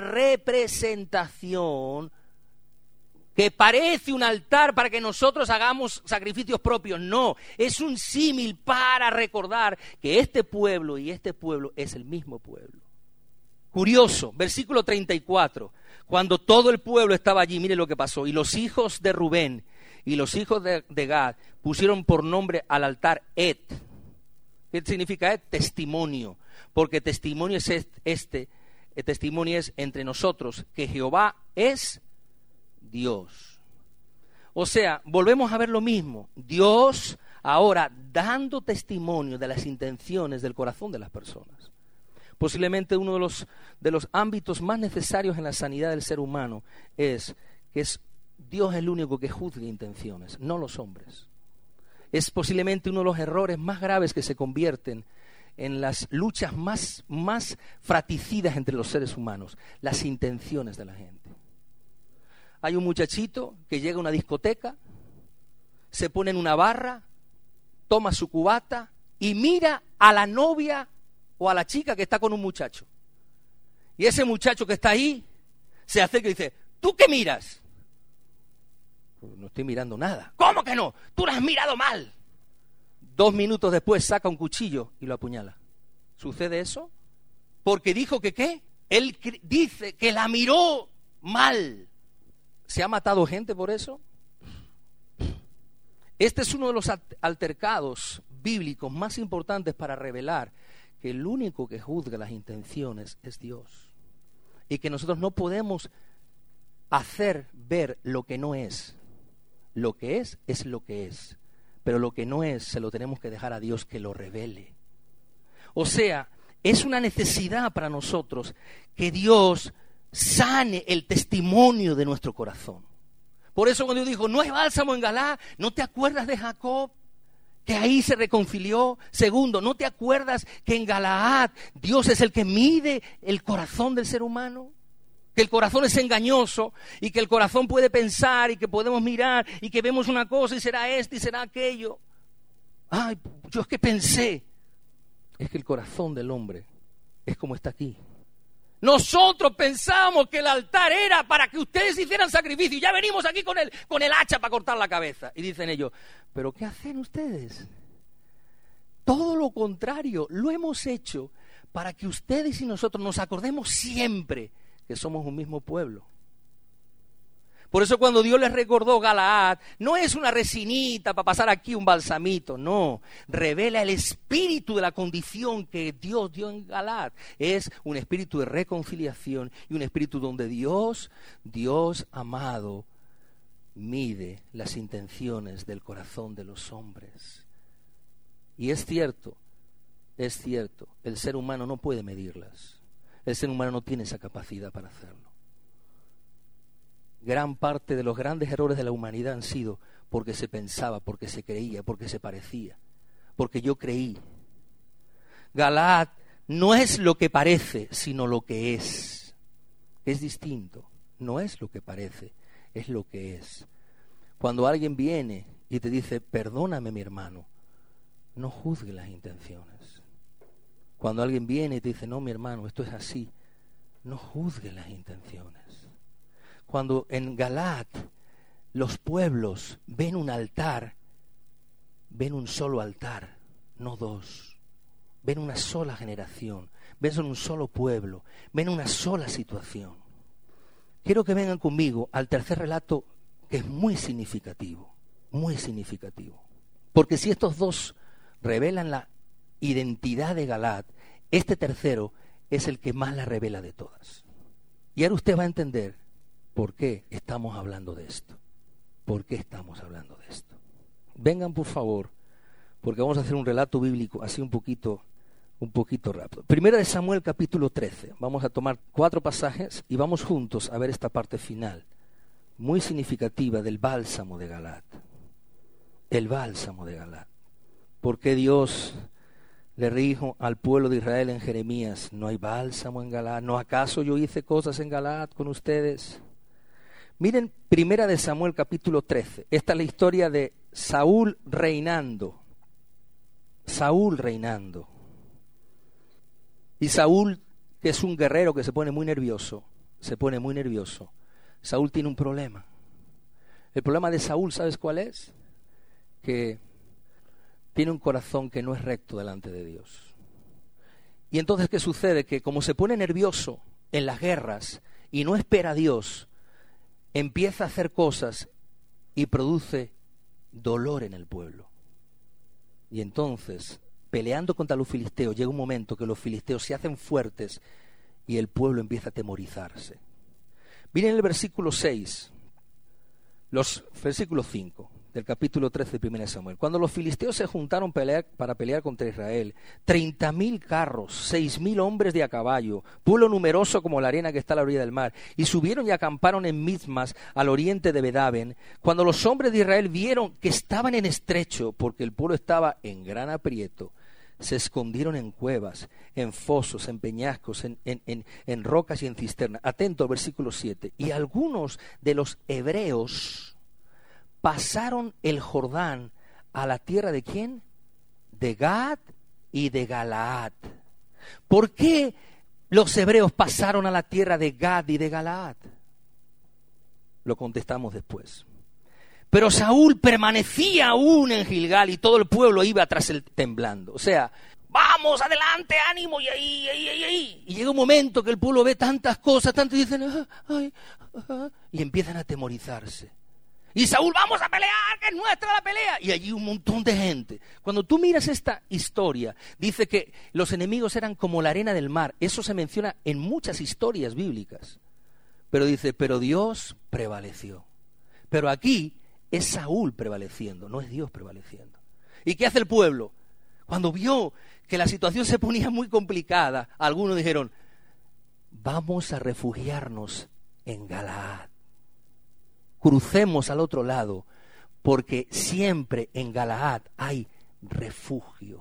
representación que parece un altar para que nosotros hagamos sacrificios propios. No, es un símil para recordar que este pueblo y este pueblo es el mismo pueblo. Curioso, versículo 34. Cuando todo el pueblo estaba allí, mire lo que pasó. Y los hijos de Rubén y los hijos de Gad pusieron por nombre al altar Et. ¿Qué significa Et? Testimonio. Porque testimonio es el testimonio es entre nosotros que Jehová es Dios. O sea, volvemos a ver lo mismo. Dios ahora dando testimonio de las intenciones del corazón de las personas. Posiblemente uno de los ámbitos más necesarios en la sanidad del ser humano es que Dios es el único que juzga intenciones, no los hombres. Es posiblemente uno de los errores más graves que se convierten en las luchas más fratricidas entre los seres humanos, las intenciones de la gente. Hay un muchachito que llega a una discoteca, se pone en una barra, toma su cubata y mira a la novia o a la chica que está con un muchacho. Y ese muchacho que está ahí se acerca y dice, ¿tú qué miras? Pues no estoy mirando nada. ¿Cómo que no? Tú lo has mirado mal. 2 minutos después saca un cuchillo y lo apuñala. ¿Sucede eso? Porque dijo que ¿qué? Él dice que la miró mal. ¿Se ha matado gente por eso? Este es uno de los altercados bíblicos más importantes para revelar que el único que juzga las intenciones es Dios. Y que nosotros no podemos hacer ver lo que no es. Lo que es lo que es. Pero lo que no es, se lo tenemos que dejar a Dios que lo revele. O sea, es una necesidad para nosotros que Dios sane el testimonio de nuestro corazón. Por eso cuando Dios dijo, no hay bálsamo en Galaad, ¿no te acuerdas de Jacob? que ahí se reconcilió. Segundo, ¿no te acuerdas que en Galaad Dios es el que mide el corazón del ser humano? Que el corazón es engañoso y que el corazón puede pensar y que podemos mirar y que vemos una cosa y será esto y será aquello. Ay, yo es que pensé. Es que el corazón del hombre es como está aquí. Nosotros pensamos que el altar era para que ustedes hicieran sacrificio y ya venimos aquí con el hacha para cortar la cabeza. Y dicen ellos, ¿pero qué hacen ustedes? Todo lo contrario, lo hemos hecho para que ustedes y nosotros nos acordemos siempre que somos un mismo pueblo. Por eso cuando Dios les recordó Galaad, no es una resinita para pasar aquí un balsamito, no. Revela el espíritu de la condición que Dios dio en Galaad. Es un espíritu de reconciliación y un espíritu donde Dios amado, mide las intenciones del corazón de los hombres. Y es cierto, el ser humano no puede medirlas. El ser humano no tiene esa capacidad para hacerlo. Gran parte de los grandes errores de la humanidad han sido porque se pensaba, porque se creía, porque se parecía, porque yo creí. Galaad no es lo que parece, sino lo que es. Es distinto. No es lo que parece, es lo que es. Cuando alguien viene y te dice, perdóname mi hermano, no juzgue las intenciones. Cuando alguien viene y te dice, no mi hermano, esto es así, no juzgue las intenciones. Cuando en Galaad los pueblos ven un altar, ven un solo altar, no dos. Ven una sola generación, ven un solo pueblo, ven una sola situación. Quiero que vengan conmigo al tercer relato, que es muy significativo, muy significativo. Porque si estos dos revelan la identidad de Galaad, este tercero es el que más la revela de todas. Y ahora usted va a entender por qué estamos hablando de esto. ¿Por qué estamos hablando de esto? Vengan por favor, porque vamos a hacer un relato bíblico así un poquito rápido. Primera de Samuel capítulo 13. Vamos a tomar 4 pasajes y vamos juntos a ver esta parte final, muy significativa del bálsamo de Galaad. El bálsamo de Galaad. ¿Por qué Dios le dijo al pueblo de Israel en Jeremías, no hay bálsamo en Galaad? ¿No acaso yo hice cosas en Galaad con ustedes? Miren, Primera de Samuel capítulo 13. Esta es la historia de Saúl reinando. Saúl reinando. Y Saúl, que es un guerrero que se pone muy nervioso. Saúl tiene un problema. El problema de Saúl, ¿sabes cuál es? Que tiene un corazón que no es recto delante de Dios. Y entonces, ¿qué sucede? Que como se pone nervioso en las guerras y no espera a Dios, empieza a hacer cosas y produce dolor en el pueblo. Y entonces, peleando contra los filisteos, llega un momento que los filisteos se hacen fuertes y el pueblo empieza a atemorizarse. Miren el versículo 6, versículo 5 del capítulo 13 de 1 Samuel. Cuando los filisteos se juntaron para pelear contra Israel, 30,000 carros, 6,000 hombres de a caballo, pueblo numeroso como la arena que está a la orilla del mar, y subieron y acamparon en Mismas, al oriente de Bedaben. Cuando los hombres de Israel vieron que estaban en estrecho, porque el pueblo estaba en gran aprieto, se escondieron en cuevas, en fosos, en peñascos, en rocas y en cisternas. Atento al versículo 7. Y algunos de los hebreos pasaron el Jordán a la tierra de ¿quién? De Gad y de Galaad. ¿Por qué los hebreos pasaron a la tierra de Gad y de Galaad? Lo contestamos después. Pero Saúl permanecía aún en Gilgal y todo el pueblo iba tras él temblando. O sea, vamos, adelante, ánimo, y ahí. Y llega un momento que el pueblo ve tantas cosas, tanto y dicen, y empiezan a atemorizarse. Y Saúl, vamos a pelear, que es nuestra la pelea. Y allí un montón de gente. Cuando tú miras esta historia, dice que los enemigos eran como la arena del mar. Eso se menciona en muchas historias bíblicas. Pero dice, pero Dios prevaleció. Pero aquí es Saúl prevaleciendo, no es Dios prevaleciendo. ¿Y qué hace el pueblo? Cuando vio que la situación se ponía muy complicada, algunos dijeron, vamos a refugiarnos en Galaad. Crucemos al otro lado, porque siempre en Galaad hay refugio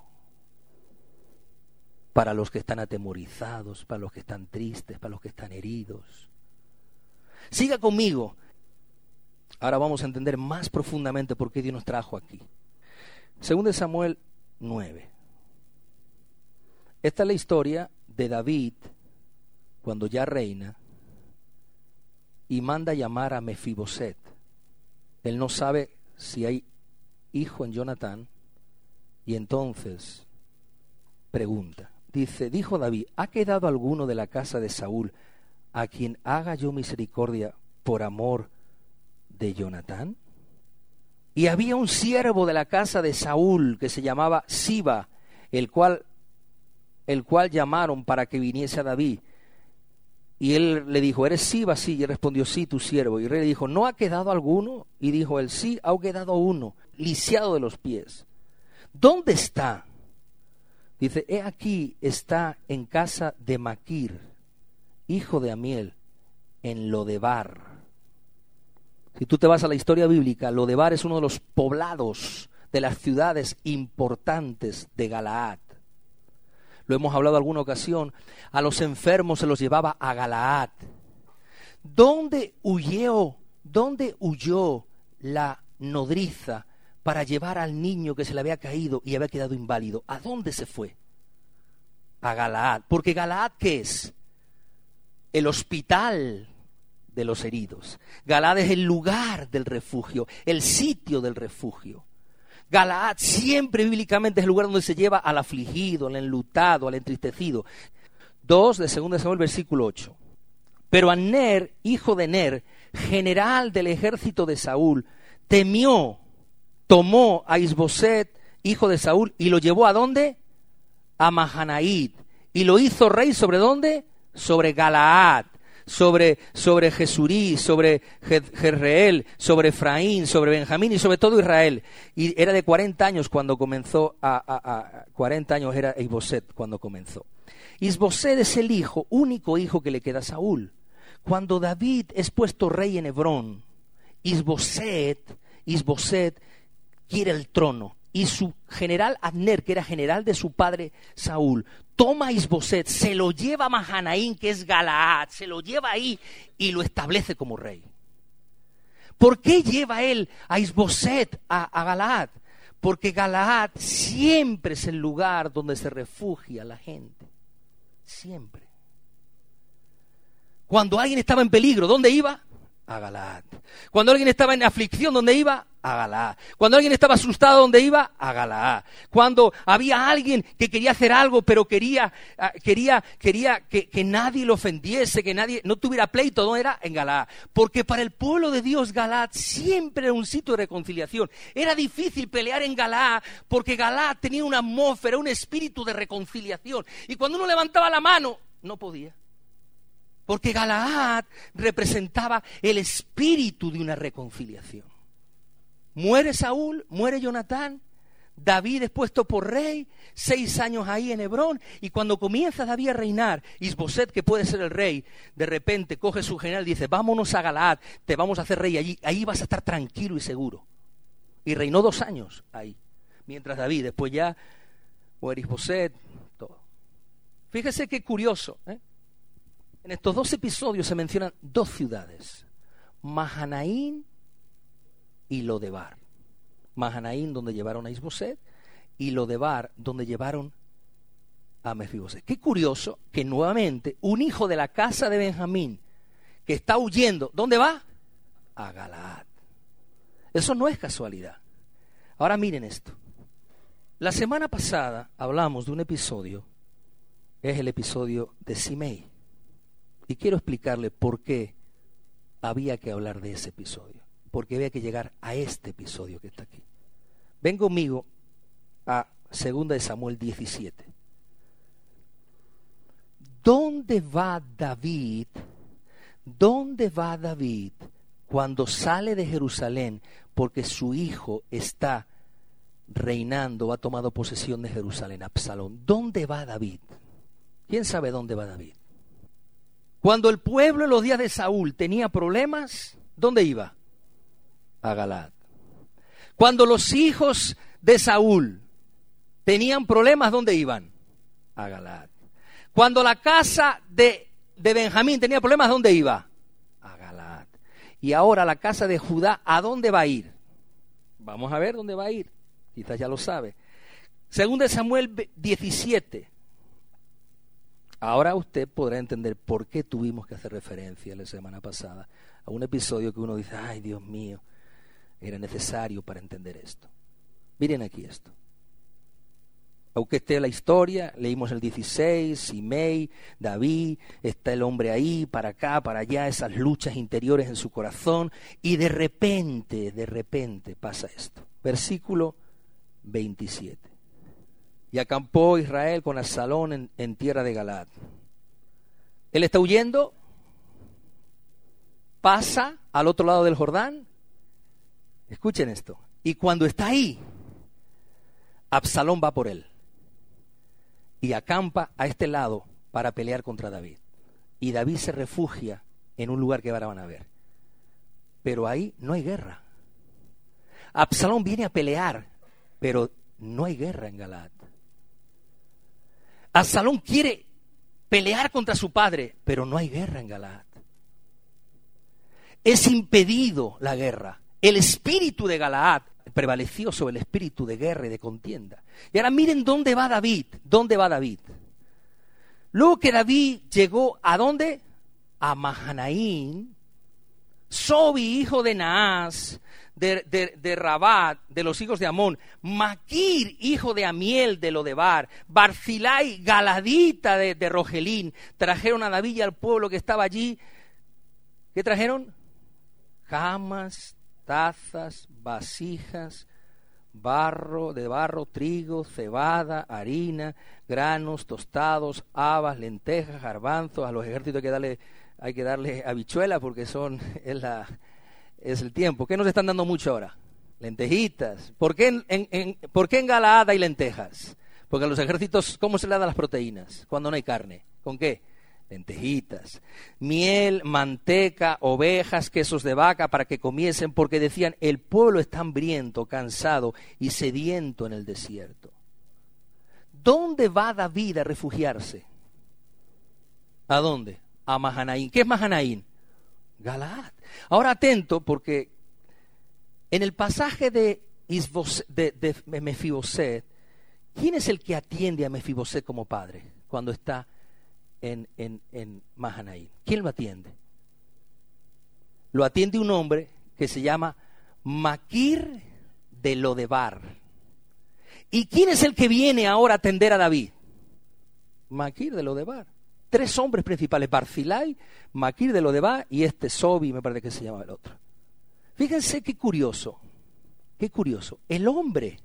para los que están atemorizados, para los que están tristes, para los que están heridos. Siga conmigo. Ahora vamos a entender más profundamente por qué Dios nos trajo aquí. 2 Samuel 9. Esta es la historia de David cuando ya reina y manda llamar a Mefiboset. Él no sabe si hay hijo en Jonatán y entonces pregunta. Dice, dijo David, ¿ha quedado alguno de la casa de Saúl a quien haga yo misericordia por amor de Jonatán? Y había un siervo de la casa de Saúl que se llamaba Siba, el cual llamaron para que viniese a David. Y él le dijo, ¿eres Siba? Sí. Y él respondió, sí, tu siervo. Y el rey le dijo, ¿no ha quedado alguno? Y dijo él, sí, ha quedado uno, lisiado de los pies. ¿Dónde está? Dice, he aquí, está en casa de Maquir, hijo de Amiel, en Lodebar. Si tú te vas a la historia bíblica, Lodebar es uno de los poblados de las ciudades importantes de Galaad. Lo hemos hablado en alguna ocasión. A los enfermos se los llevaba a Galaad. ¿Dónde huyó la nodriza para llevar al niño que se le había caído y había quedado inválido? ¿A dónde se fue? A Galaad. Porque Galaad, ¿qué es? El hospital de los heridos. Galaad es el lugar del refugio, el sitio del refugio. Galaad siempre bíblicamente es el lugar donde se lleva al afligido, al enlutado, al entristecido. 2 de 2 Samuel, versículo 8. Pero Abner, hijo de Ner, general del ejército de Saúl, temió, tomó a Isboset, hijo de Saúl, y lo llevó ¿a dónde? A Mahanaim. Y lo hizo rey ¿sobre dónde? Sobre Galaad, sobre Jesurí, sobre Jezreel, sobre Efraín, sobre Benjamín y sobre todo Israel. Y era de 40 años cuando comenzó, 40 años era Isboset cuando comenzó. Isboset es el único hijo que le queda a Saúl. Cuando David es puesto rey en Hebrón, Isboset quiere el trono. Y su general Abner, que era general de su padre Saúl, toma a Isboset, se lo lleva a Mahanaim, que es Galaad, se lo lleva ahí y lo establece como rey. ¿Por qué lleva él a Isboset a Galaad? Porque Galaad siempre es el lugar donde se refugia la gente. Siempre. Cuando alguien estaba en peligro, ¿dónde iba? A Galaad. Cuando alguien estaba en aflicción, ¿dónde iba? A Galaad. Cuando alguien estaba asustado, ¿dónde iba? A Galaad. Cuando había alguien que quería hacer algo, pero quería que nadie lo ofendiese, que nadie no tuviera pleito, ¿dónde era? En Galaad. Porque para el pueblo de Dios, Galaad siempre era un sitio de reconciliación. Era difícil pelear en Galaad, porque Galaad tenía una atmósfera, un espíritu de reconciliación. Y cuando uno levantaba la mano, no podía. Porque Galaad representaba el espíritu de una reconciliación. Muere Saúl, muere Jonatán, David es puesto por rey, 6 años ahí en Hebrón, y cuando comienza David a reinar, Isboset, que puede ser el rey, de repente coge su general y dice, vámonos a Galaad, te vamos a hacer rey allí, ahí vas a estar tranquilo y seguro. Y reinó 2 años ahí, mientras David, después ya, muere Isboset, todo. Fíjese qué curioso, En estos 2 episodios se mencionan 2 ciudades, Mahanaim y Lodebar. Mahanaim, donde llevaron a Isboset, y Lodebar, donde llevaron a Mefiboset. Qué curioso que nuevamente un hijo de la casa de Benjamín que está huyendo, ¿dónde va? A Galaad. Eso no es casualidad. Ahora miren esto. La semana pasada hablamos de un episodio, es el episodio de Simei. Y quiero explicarle por qué había que hablar de ese episodio. Porque había que llegar a este episodio que está aquí. Ven conmigo a 2 Samuel 17. ¿Dónde va David? ¿Dónde va David cuando sale de Jerusalén? Porque su hijo está reinando, ha tomado posesión de Jerusalén, Absalón. ¿Dónde va David? ¿Quién sabe dónde va David? Cuando el pueblo en los días de Saúl tenía problemas, ¿dónde iba? A Galaad. Cuando los hijos de Saúl tenían problemas, ¿dónde iban? A Galaad. Cuando la casa de Benjamín tenía problemas, ¿dónde iba? A Galaad. Y ahora la casa de Judá, ¿a dónde va a ir? Vamos a ver dónde va a ir. Quizás ya lo sabe. Según de Samuel 17. Ahora usted podrá entender por qué tuvimos que hacer referencia la semana pasada a un episodio que uno dice, ay Dios mío, era necesario para entender esto. Miren aquí esto. Aunque esté la historia, leímos el 16, Simei, David, está el hombre ahí, para acá, para allá, esas luchas interiores en su corazón, y de repente pasa esto. Versículo 27. Y acampó Israel con Absalón en tierra de Galaad. Él está huyendo, pasa al otro lado del Jordán. Escuchen esto. Y cuando está ahí, Absalón va por él. Y acampa a este lado para pelear contra David. Y David se refugia en un lugar que ahora van a ver. Pero ahí no hay guerra. Absalón viene a pelear, pero no hay guerra en Galaad. Absalón quiere pelear contra su padre, pero no hay guerra en Galaad. Es impedido la guerra. El espíritu de Galaad prevaleció sobre el espíritu de guerra y de contienda. Y ahora miren dónde va David. ¿Dónde va David? Luego que David llegó, ¿a dónde? A Mahanaín, Sobi, hijo de Naas, de Rabat, de los hijos de Amón, Maquir, hijo de Amiel, de Lodebar, Barzilai, galadita de Rogelín, trajeron a David y al pueblo que estaba allí. ¿Qué trajeron? Jamas, tazas, vasijas, barro, trigo, cebada, harina, granos, tostados, habas, lentejas, garbanzos. A los ejércitos hay que darle habichuelas porque es el tiempo. ¿Qué nos están dando mucho ahora? Lentejitas. ¿Por qué en Galaad hay lentejas? Porque a los ejércitos, ¿cómo se le dan las proteínas cuando no hay carne? ¿Con qué? Lentejitas. Miel, manteca, ovejas, quesos de vaca para que comiesen, porque decían, el pueblo está hambriento, cansado y sediento en el desierto. ¿Dónde va David a refugiarse? ¿A dónde? A Mahanaín. ¿Qué es Mahanaín? Galaad. Ahora atento, porque en el pasaje de Mefiboset, ¿quién es el que atiende a Mefiboset como padre cuando está en Mahanaín? ¿Quién lo atiende? Lo atiende un hombre que se llama Maquir de Lodebar. ¿Y quién es el que viene ahora a atender a David? Maquir de Lodebar. 3 hombres principales: Barzilai, Maquir de Lodebar y Sobi, me parece que se llama el otro. Fíjense qué curioso. El hombre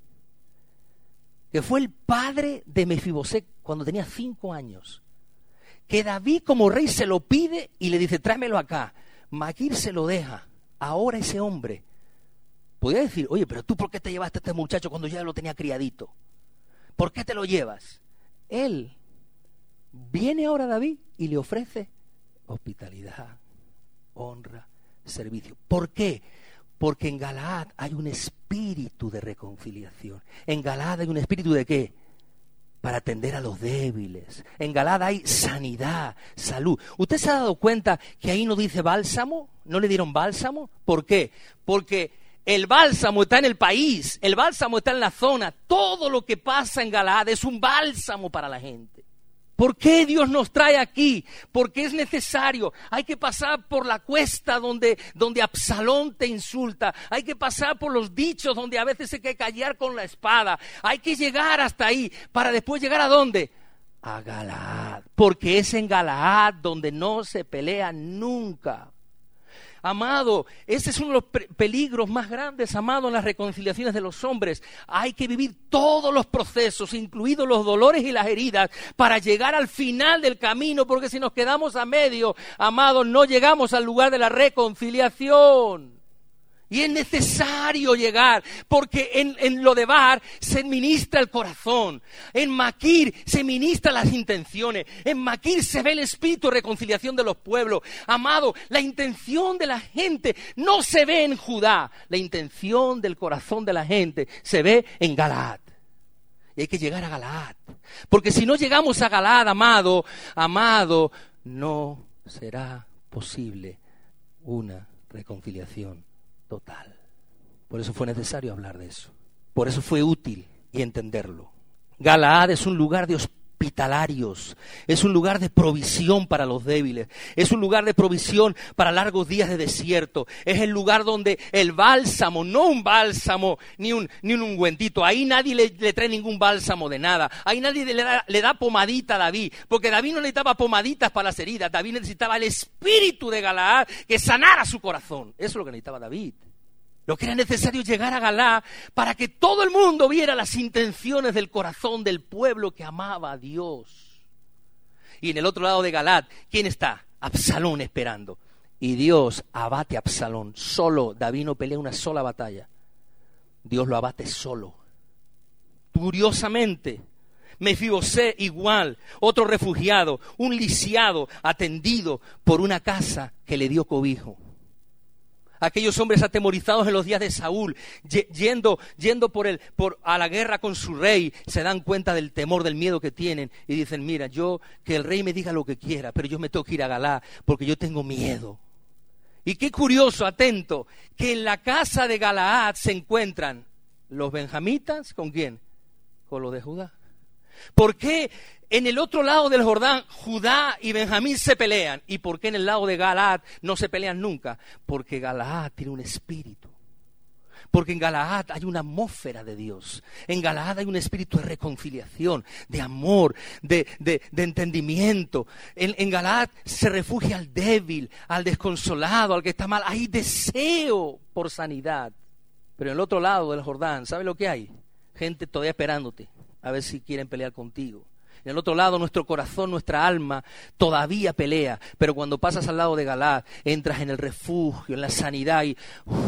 que fue el padre de Mefiboset cuando tenía 5 años, que David como rey se lo pide y le dice, tráemelo acá. Maquir se lo deja. Ahora ese hombre podría decir, oye, pero tú ¿por qué te llevaste a este muchacho cuando ya lo tenía criadito? ¿Por qué te lo llevas? Él viene ahora a David y le ofrece hospitalidad, honra, servicio. ¿Por qué? Porque en Galaad hay un espíritu de reconciliación. En Galaad hay un espíritu de ¿qué? Para atender a los débiles. En Galaad hay sanidad, salud. ¿Usted se ha dado cuenta que ahí no dice bálsamo? ¿No le dieron bálsamo? ¿Por qué? Porque el bálsamo está en el país, el bálsamo está en la zona. Todo lo que pasa en Galaad es un bálsamo para la gente. ¿Por qué Dios nos trae aquí? Porque es necesario. Hay que pasar por la cuesta donde Absalón te insulta. Hay que pasar por los dichos donde a veces hay que callar con la espada. Hay que llegar hasta ahí para después llegar ¿a dónde? A Galaad. Porque es en Galaad donde no se pelea nunca. Amado, ese es uno de los peligros más grandes, amado, en las reconciliaciones de los hombres. Hay que vivir todos los procesos, incluidos los dolores y las heridas, para llegar al final del camino, porque si nos quedamos a medio, amado, no llegamos al lugar de la reconciliación. Y es necesario llegar, porque en Lodebar se ministra el corazón, en Maquir se ministran las intenciones, en Maquir se ve el espíritu de reconciliación de los pueblos. Amado, la intención de la gente no se ve en Judá, la intención del corazón de la gente se ve en Galaad. Y hay que llegar a Galaad. Porque si no llegamos a Galaad, amado, no será posible una reconciliación total. Por eso fue necesario hablar de eso. Por eso fue útil y entenderlo. Galaad es un lugar de hospitalarios, es un lugar de provisión para los débiles, es un lugar de provisión para largos días de desierto, es el lugar donde el bálsamo, no un bálsamo ni un ungüentito, ahí nadie le trae ningún bálsamo de nada, ahí nadie le da pomadita a David, porque David no necesitaba pomaditas para las heridas, David necesitaba el espíritu de Galaad que sanara su corazón, eso es lo que necesitaba David. Lo que era necesario llegar a Galaad para que todo el mundo viera las intenciones del corazón del pueblo que amaba a Dios. Y en el otro lado de Galaad, ¿quién está? Absalón esperando. Y Dios abate a Absalón. Solo, David no pelea una sola batalla. Dios lo abate solo. Curiosamente, Mefibosé igual, otro refugiado, un lisiado, atendido por una casa que le dio cobijo. Aquellos hombres atemorizados en los días de Saúl, yendo a la guerra con su rey, se dan cuenta del temor, del miedo que tienen y dicen, mira, que el rey me diga lo que quiera, pero yo me tengo que ir a Galaad porque yo tengo miedo. Y qué curioso, atento, que en la casa de Galaad se encuentran los benjamitas, ¿con quién? Con los de Judá. ¿Por qué en el otro lado del Jordán Judá y Benjamín se pelean? ¿Y por qué en el lado de Galaad no se pelean nunca? Porque Galaad tiene un espíritu. Porque en Galaad hay una atmósfera de Dios. En Galaad hay un espíritu de reconciliación, de amor, de entendimiento. En Galaad se refugia al débil, al desconsolado, al que está mal. Hay deseo por sanidad. Pero en el otro lado del Jordán, ¿sabe lo que hay? Gente todavía esperándote, a ver si quieren pelear contigo. En el otro lado, nuestro corazón, nuestra alma, todavía pelea. Pero cuando pasas al lado de Galaad, entras en el refugio, en la sanidad y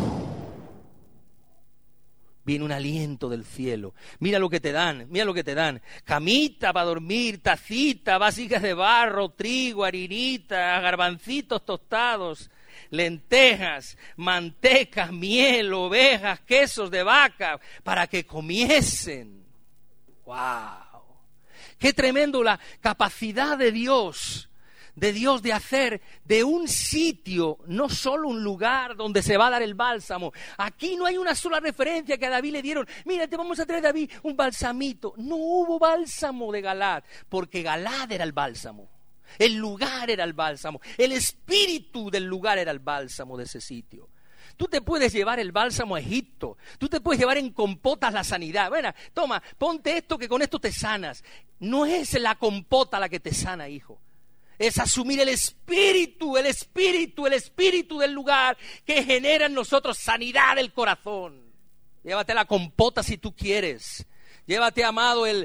viene un aliento del cielo. Mira lo que te dan, mira lo que te dan. Camita para dormir, tacita, vasijas de barro, trigo, harinita, garbancitos tostados, lentejas, mantecas, miel, ovejas, quesos de vaca, para que comiesen. ¡Wow! ¡Qué tremendo la capacidad de Dios de hacer de un sitio, no solo un lugar donde se va a dar el bálsamo! Aquí no hay una sola referencia que a David le dieron. Mira, te vamos a traer, David, un balsamito. No hubo bálsamo de Galaad, porque Galaad era el bálsamo. El lugar era el bálsamo. El espíritu del lugar era el bálsamo de ese sitio. Tú te puedes llevar el bálsamo a Egipto. Tú te puedes llevar en compotas la sanidad. Bueno, toma, ponte esto que con esto te sanas. No es la compota la que te sana, hijo. Es asumir el espíritu del lugar que genera en nosotros sanidad del corazón. Llévate la compota si tú quieres. Llévate, amado, el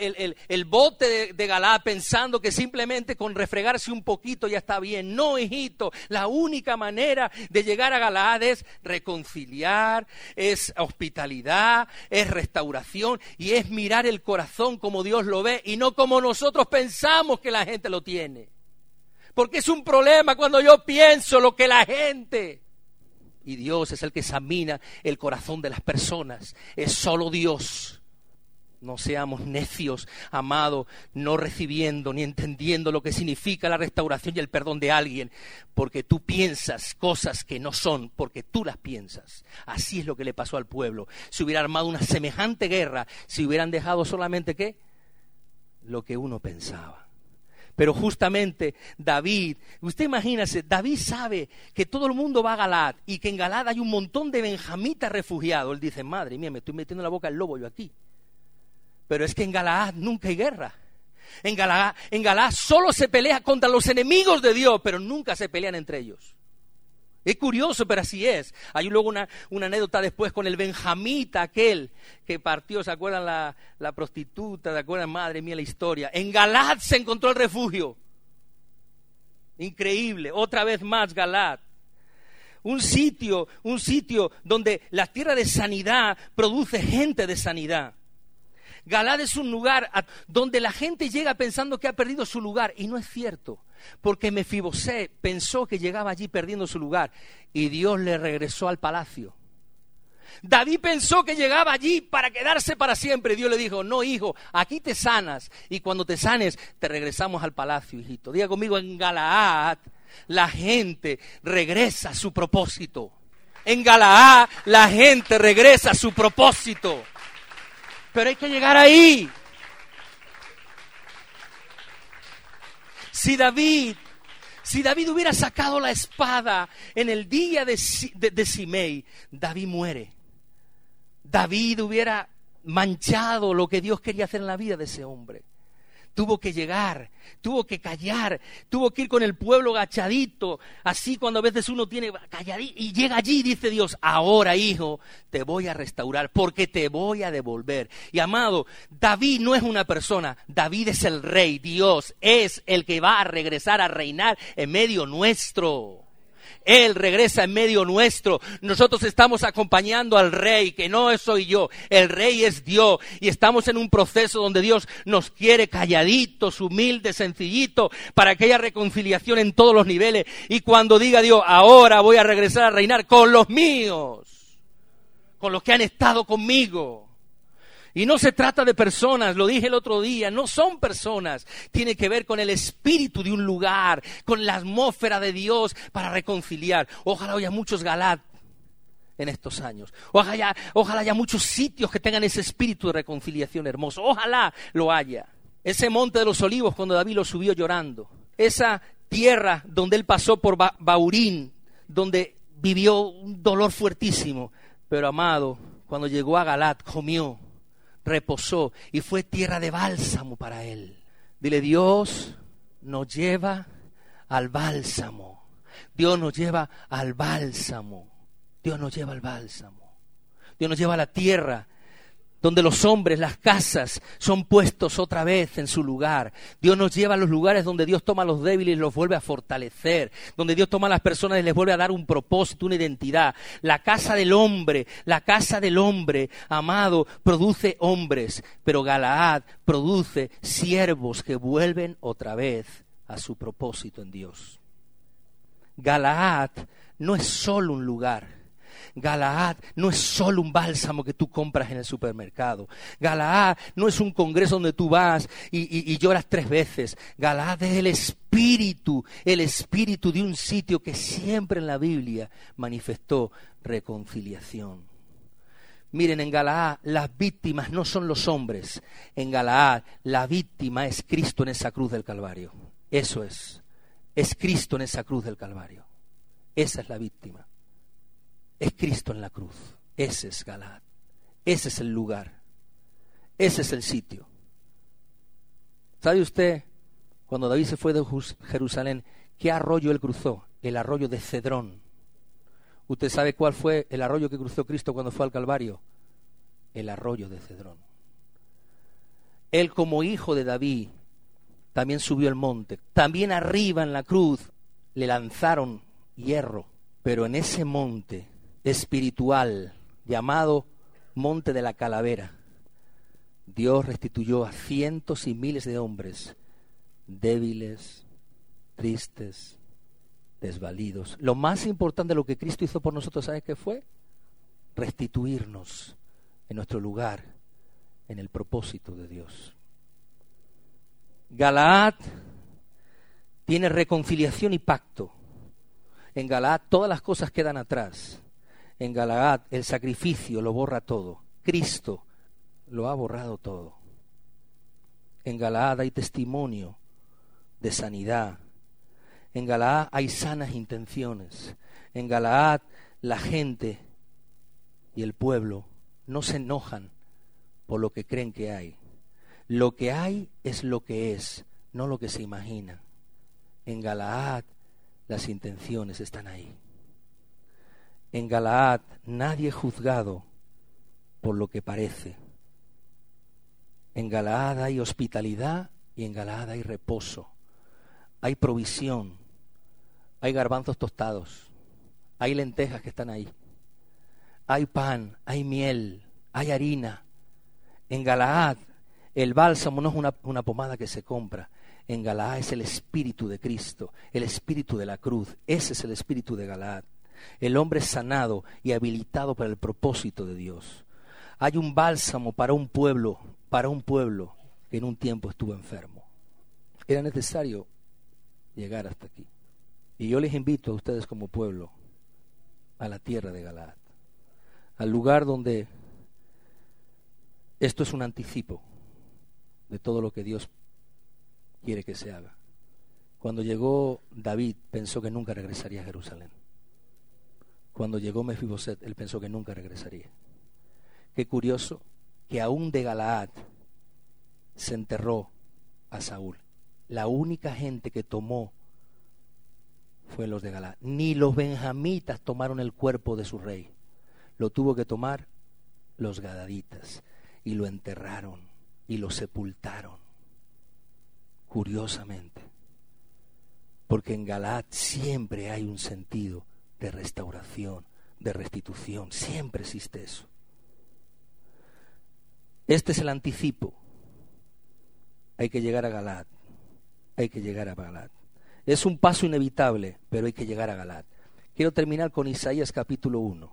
bote de Galaad pensando que simplemente con refregarse un poquito ya está bien. No, hijito, la única manera de llegar a Galaad es reconciliar, es hospitalidad, es restauración y es mirar el corazón como Dios lo ve y no como nosotros pensamos que la gente lo tiene. Porque es un problema cuando yo pienso lo que la gente... Y Dios es el que examina el corazón de las personas. Es solo Dios. No seamos necios, amado, no recibiendo ni entendiendo lo que significa la restauración y el perdón de alguien, porque tú piensas cosas que no son, porque tú las piensas. Así es lo que le pasó al pueblo. Se hubiera armado una semejante guerra si hubieran dejado solamente, ¿qué? Lo que uno pensaba. Pero justamente David, usted imagínese, David sabe que todo el mundo va a Galaad y que en Galaad hay un montón de benjamitas refugiados. Él dice, madre mía, me estoy metiendo en la boca el lobo yo aquí. Pero es que en Galaad nunca hay guerra. En Galaad solo se pelea contra los enemigos de Dios, pero nunca se pelean entre ellos. Es curioso, pero así es. Hay luego una anécdota después con el benjamita aquel que partió, ¿se acuerdan la prostituta? ¿Se acuerdan? Madre mía, la historia. En Galaad se encontró el refugio. Increíble. Otra vez más Galaad. Un sitio donde la tierra de sanidad produce gente de sanidad. Galaad es un lugar donde la gente llega pensando que ha perdido su lugar, y no es cierto, porque Mefibosé pensó que llegaba allí perdiendo su lugar, y Dios le regresó al palacio. David pensó que llegaba allí para quedarse para siempre. Dios le dijo, no, hijo, aquí te sanas. Y cuando te sanes, te regresamos al palacio, hijito. Diga conmigo, en Galaad, la gente regresa a su propósito. En Galaad, la gente regresa a su propósito. Pero hay que llegar ahí. Si David hubiera sacado la espada en el día de Simei, David muere. David hubiera manchado lo que Dios quería hacer en la vida de ese hombre. Tuvo que llegar, tuvo que callar, tuvo que ir con el pueblo agachadito, así cuando a veces uno tiene calladito, y llega allí y dice Dios, ahora hijo, te voy a restaurar, porque te voy a devolver. Y amado, David no es una persona, David es el rey, Dios es el que va a regresar a reinar en medio nuestro. Él regresa en medio nuestro. Nosotros estamos acompañando al Rey, que no soy yo. El Rey es Dios. Y estamos en un proceso donde Dios nos quiere calladitos, humildes, sencillitos, para que haya reconciliación en todos los niveles. Y cuando diga Dios, ahora voy a regresar a reinar con los míos, con los que han estado conmigo. Y no se trata de personas, lo dije el otro día, no son personas. Tiene que ver con el espíritu de un lugar, con la atmósfera de Dios para reconciliar. Ojalá haya muchos Galaad en estos años. Ojalá haya muchos sitios que tengan ese espíritu de reconciliación hermoso. Ojalá lo haya. Ese monte de los olivos cuando David lo subió llorando. Esa tierra donde él pasó por Baurín, donde vivió un dolor fuertísimo. Pero amado, cuando llegó a Galaad, comió, reposó y fue tierra de bálsamo para él. Dile, Dios nos lleva al bálsamo. Dios nos lleva al bálsamo. Dios nos lleva al bálsamo. Dios nos lleva a la tierra donde los hombres, las casas, son puestos otra vez en su lugar. Dios nos lleva a los lugares donde Dios toma a los débiles y los vuelve a fortalecer. Donde Dios toma a las personas y les vuelve a dar un propósito, una identidad. La casa del hombre, amado, produce hombres. Pero Galaad produce siervos que vuelven otra vez a su propósito en Dios. Galaad no es solo un lugar. Galaad no es solo un bálsamo que tú compras en el supermercado. Galaad no es un congreso donde tú vas y lloras 3 veces. Galaad es el espíritu de un sitio que siempre en la Biblia manifestó reconciliación. Miren, en Galaad las víctimas no son los hombres. En Galaad la víctima es Cristo en esa cruz del Calvario. Eso es Cristo en esa cruz del Calvario. Esa es la víctima. Es Cristo en la cruz. Ese es Galaad. Ese es el lugar. Ese es el sitio. ¿Sabe usted, cuando David se fue de Jerusalén, qué arroyo él cruzó? El arroyo de Cedrón. ¿Usted sabe cuál fue el arroyo que cruzó Cristo cuando fue al Calvario? El arroyo de Cedrón. Él, como hijo de David, también subió el monte. También arriba en la cruz le lanzaron hierro. Pero en ese monte espiritual llamado Monte de la Calavera, Dios restituyó a cientos y miles de hombres débiles, tristes, desvalidos. Lo más importante de lo que Cristo hizo por nosotros, ¿sabes qué fue? Restituirnos en nuestro lugar, en el propósito de Dios. Galaad tiene reconciliación y pacto. En Galaad todas las cosas quedan atrás. En Galaad el sacrificio lo borra todo. Cristo lo ha borrado todo. En Galaad hay testimonio de sanidad. En Galaad hay sanas intenciones. En Galaad la gente y el pueblo no se enojan por lo que creen que hay. Lo que hay es lo que es, no lo que se imagina. En Galaad las intenciones están ahí. En Galaad nadie es juzgado por lo que parece. En Galaad hay hospitalidad y en Galaad hay reposo. Hay provisión. Hay garbanzos tostados. Hay lentejas que están ahí. Hay pan, hay miel, hay harina. En Galaad el bálsamo no es una pomada que se compra. En Galaad es el espíritu de Cristo, el espíritu de la cruz. Ese es el espíritu de Galaad. El hombre es sanado y habilitado para el propósito de Dios. Hay un bálsamo para un pueblo que en un tiempo estuvo enfermo. Era necesario llegar hasta aquí. Y yo les invito a ustedes como pueblo a la tierra de Galaad, al lugar donde esto es un anticipo de todo lo que Dios quiere que se haga. Cuando llegó David, pensó que nunca regresaría a Jerusalén. Cuando llegó Mefiboset, él pensó que nunca regresaría. Qué curioso que aún de Galaad se enterró a Saúl. La única gente que tomó fue los de Galaad. Ni los benjamitas tomaron el cuerpo de su rey. Lo tuvo que tomar los gadaditas y lo enterraron y lo sepultaron. Curiosamente, porque en Galaad siempre hay un sentido de restauración, de restitución, siempre existe eso. Este es el anticipo. Hay que llegar a Galaad, hay que llegar a Galaad. Es un paso inevitable, pero hay que llegar a Galaad. Quiero terminar con Isaías capítulo 1.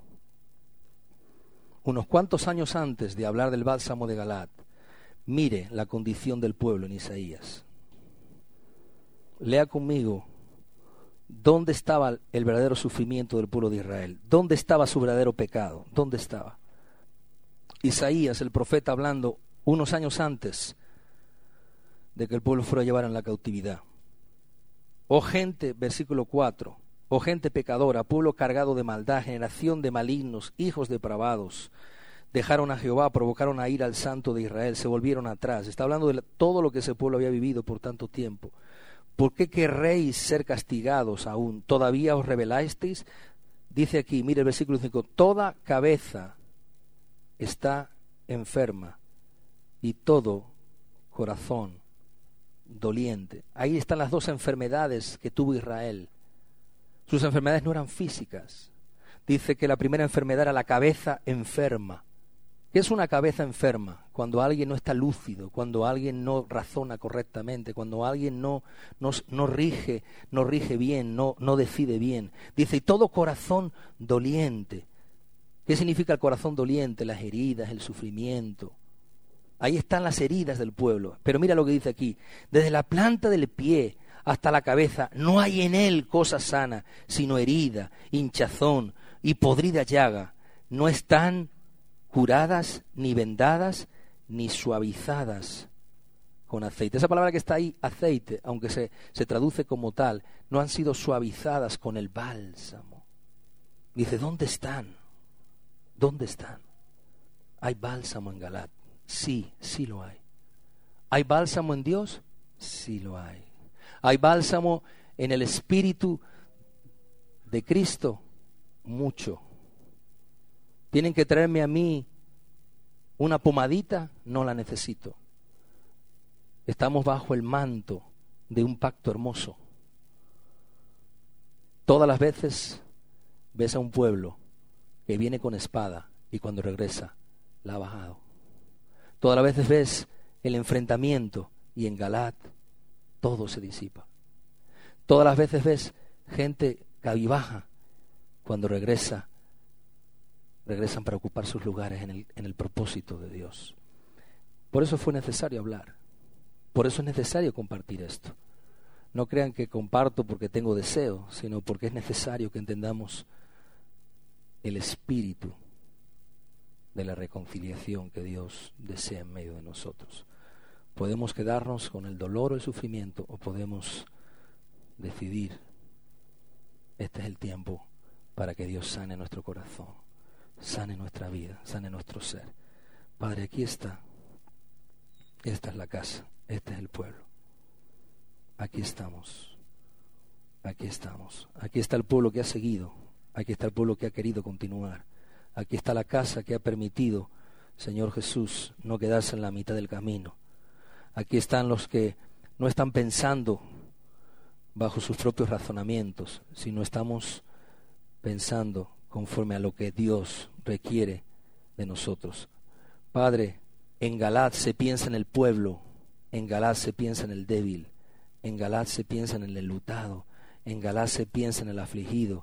Unos cuantos años antes de hablar del bálsamo de Galaad, mire la condición del pueblo en Isaías. Lea conmigo dónde estaba el verdadero sufrimiento del pueblo de Israel, dónde estaba su verdadero pecado, dónde estaba. Isaías, el profeta, hablando unos años antes de que el pueblo fuera a llevar en la cautividad. Oh gente, versículo 4, oh gente pecadora, pueblo cargado de maldad, generación de malignos, hijos depravados, dejaron a Jehová, provocaron a ira al Santo de Israel, se volvieron atrás. Está hablando de todo lo que ese pueblo había vivido por tanto tiempo. ¿Por qué querréis ser castigados aún? ¿Todavía os rebelasteis? Dice aquí, mire el versículo 5, toda cabeza está enferma y todo corazón doliente. Ahí están las dos enfermedades que tuvo Israel. Sus enfermedades no eran físicas. Dice que la primera enfermedad era la cabeza enferma. ¿Qué es una cabeza enferma? Cuando alguien no está lúcido, cuando alguien no razona correctamente, cuando alguien no rige bien, no decide bien. Dice, y todo corazón doliente. ¿Qué significa el corazón doliente? Las heridas, el sufrimiento. Ahí están las heridas del pueblo. Pero mira lo que dice aquí. Desde la planta del pie hasta la cabeza no hay en él cosa sana, sino herida, hinchazón y podrida llaga. No están curadas, ni vendadas, ni suavizadas con aceite. Esa palabra que está ahí, aceite, aunque se traduce como tal, no han sido suavizadas con el bálsamo. Dice, ¿dónde están? ¿Dónde están? ¿Hay bálsamo en Galaad? Sí, sí lo hay. ¿Hay bálsamo en Dios? Sí lo hay. ¿Hay bálsamo en el Espíritu de Cristo? Mucho. ¿Tienen que traerme a mí una pomadita? No la necesito. Estamos bajo el manto de un pacto hermoso. Todas las veces ves a un pueblo que viene con espada y cuando regresa la ha bajado. Todas las veces ves el enfrentamiento y en Galaad todo se disipa. Todas las veces ves gente cabizbaja cuando regresan para ocupar sus lugares en el propósito de Dios. Por eso fue necesario hablar. Por eso es necesario compartir esto. No crean que comparto porque tengo deseo, sino porque es necesario que entendamos el espíritu de la reconciliación que Dios desea en medio de nosotros. Podemos quedarnos con el dolor o el sufrimiento o podemos decidir, este es el tiempo para que Dios sane nuestro corazón, sane nuestra vida, sane nuestro ser. Padre, aquí está. Esta es la casa, este es el pueblo. Aquí estamos. Aquí estamos. Aquí está el pueblo que ha seguido. Aquí está el pueblo que ha querido continuar. Aquí está la casa que ha permitido, Señor Jesús, no quedarse en la mitad del camino. Aquí están los que no están pensando bajo sus propios razonamientos, sino estamos pensando conforme a lo que Dios requiere de nosotros. Padre, en Galaad se piensa en el pueblo, en Galaad se piensa en el débil, en Galaad se piensa en el enlutado, en Galaad se piensa en el afligido,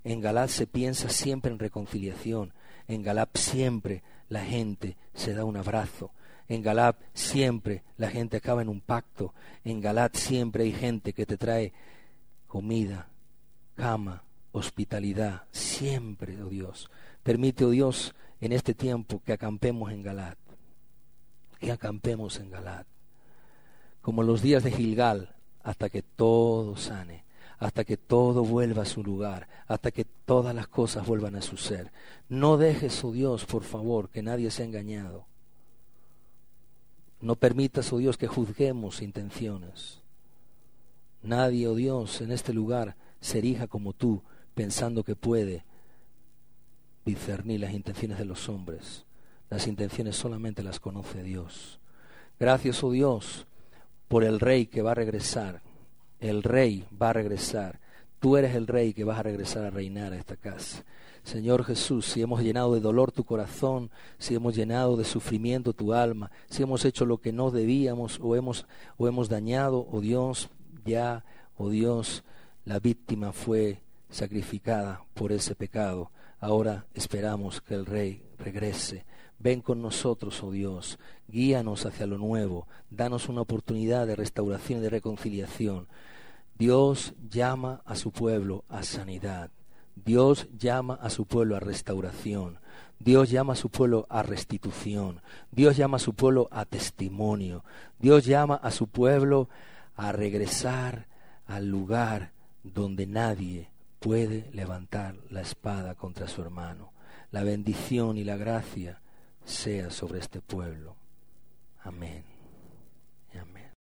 En Galaad se piensa siempre en reconciliación. En Galaad siempre la gente se da un abrazo. En Galaad siempre la gente acaba en un pacto. En Galaad siempre hay gente que te trae comida, cama, hospitalidad. Siempre, oh Dios. Permite, oh Dios, en este tiempo que acampemos en Galaad. Que acampemos en Galaad. Como los días de Gilgal, hasta que todo sane, hasta que todo vuelva a su lugar, hasta que todas las cosas vuelvan a su ser. No dejes, oh Dios, por favor, que nadie sea engañado. No permitas, oh Dios, que juzguemos intenciones. Nadie, oh Dios, en este lugar se erija como tú, pensando que puede discernir las intenciones de los hombres. Las intenciones solamente las conoce Dios. Gracias, oh Dios, por el Rey que va a regresar. El Rey va a regresar. Tú eres el Rey que vas a regresar a reinar a esta casa. Señor Jesús, si hemos llenado de dolor tu corazón, si hemos llenado de sufrimiento tu alma, si hemos hecho lo que no debíamos o hemos dañado, oh Dios, ya, oh Dios, la víctima fue sacrificada por ese pecado. Ahora esperamos que el Rey regrese. Ven con nosotros, oh Dios, guíanos hacia lo nuevo, danos una oportunidad de restauración y de reconciliación. Dios llama a su pueblo a sanidad. Dios llama a su pueblo a restauración. Dios llama a su pueblo a restitución. Dios llama a su pueblo a testimonio. Dios llama a su pueblo a regresar al lugar donde nadie puede levantar la espada contra su hermano. La bendición y la gracia sea sobre este pueblo. Amén.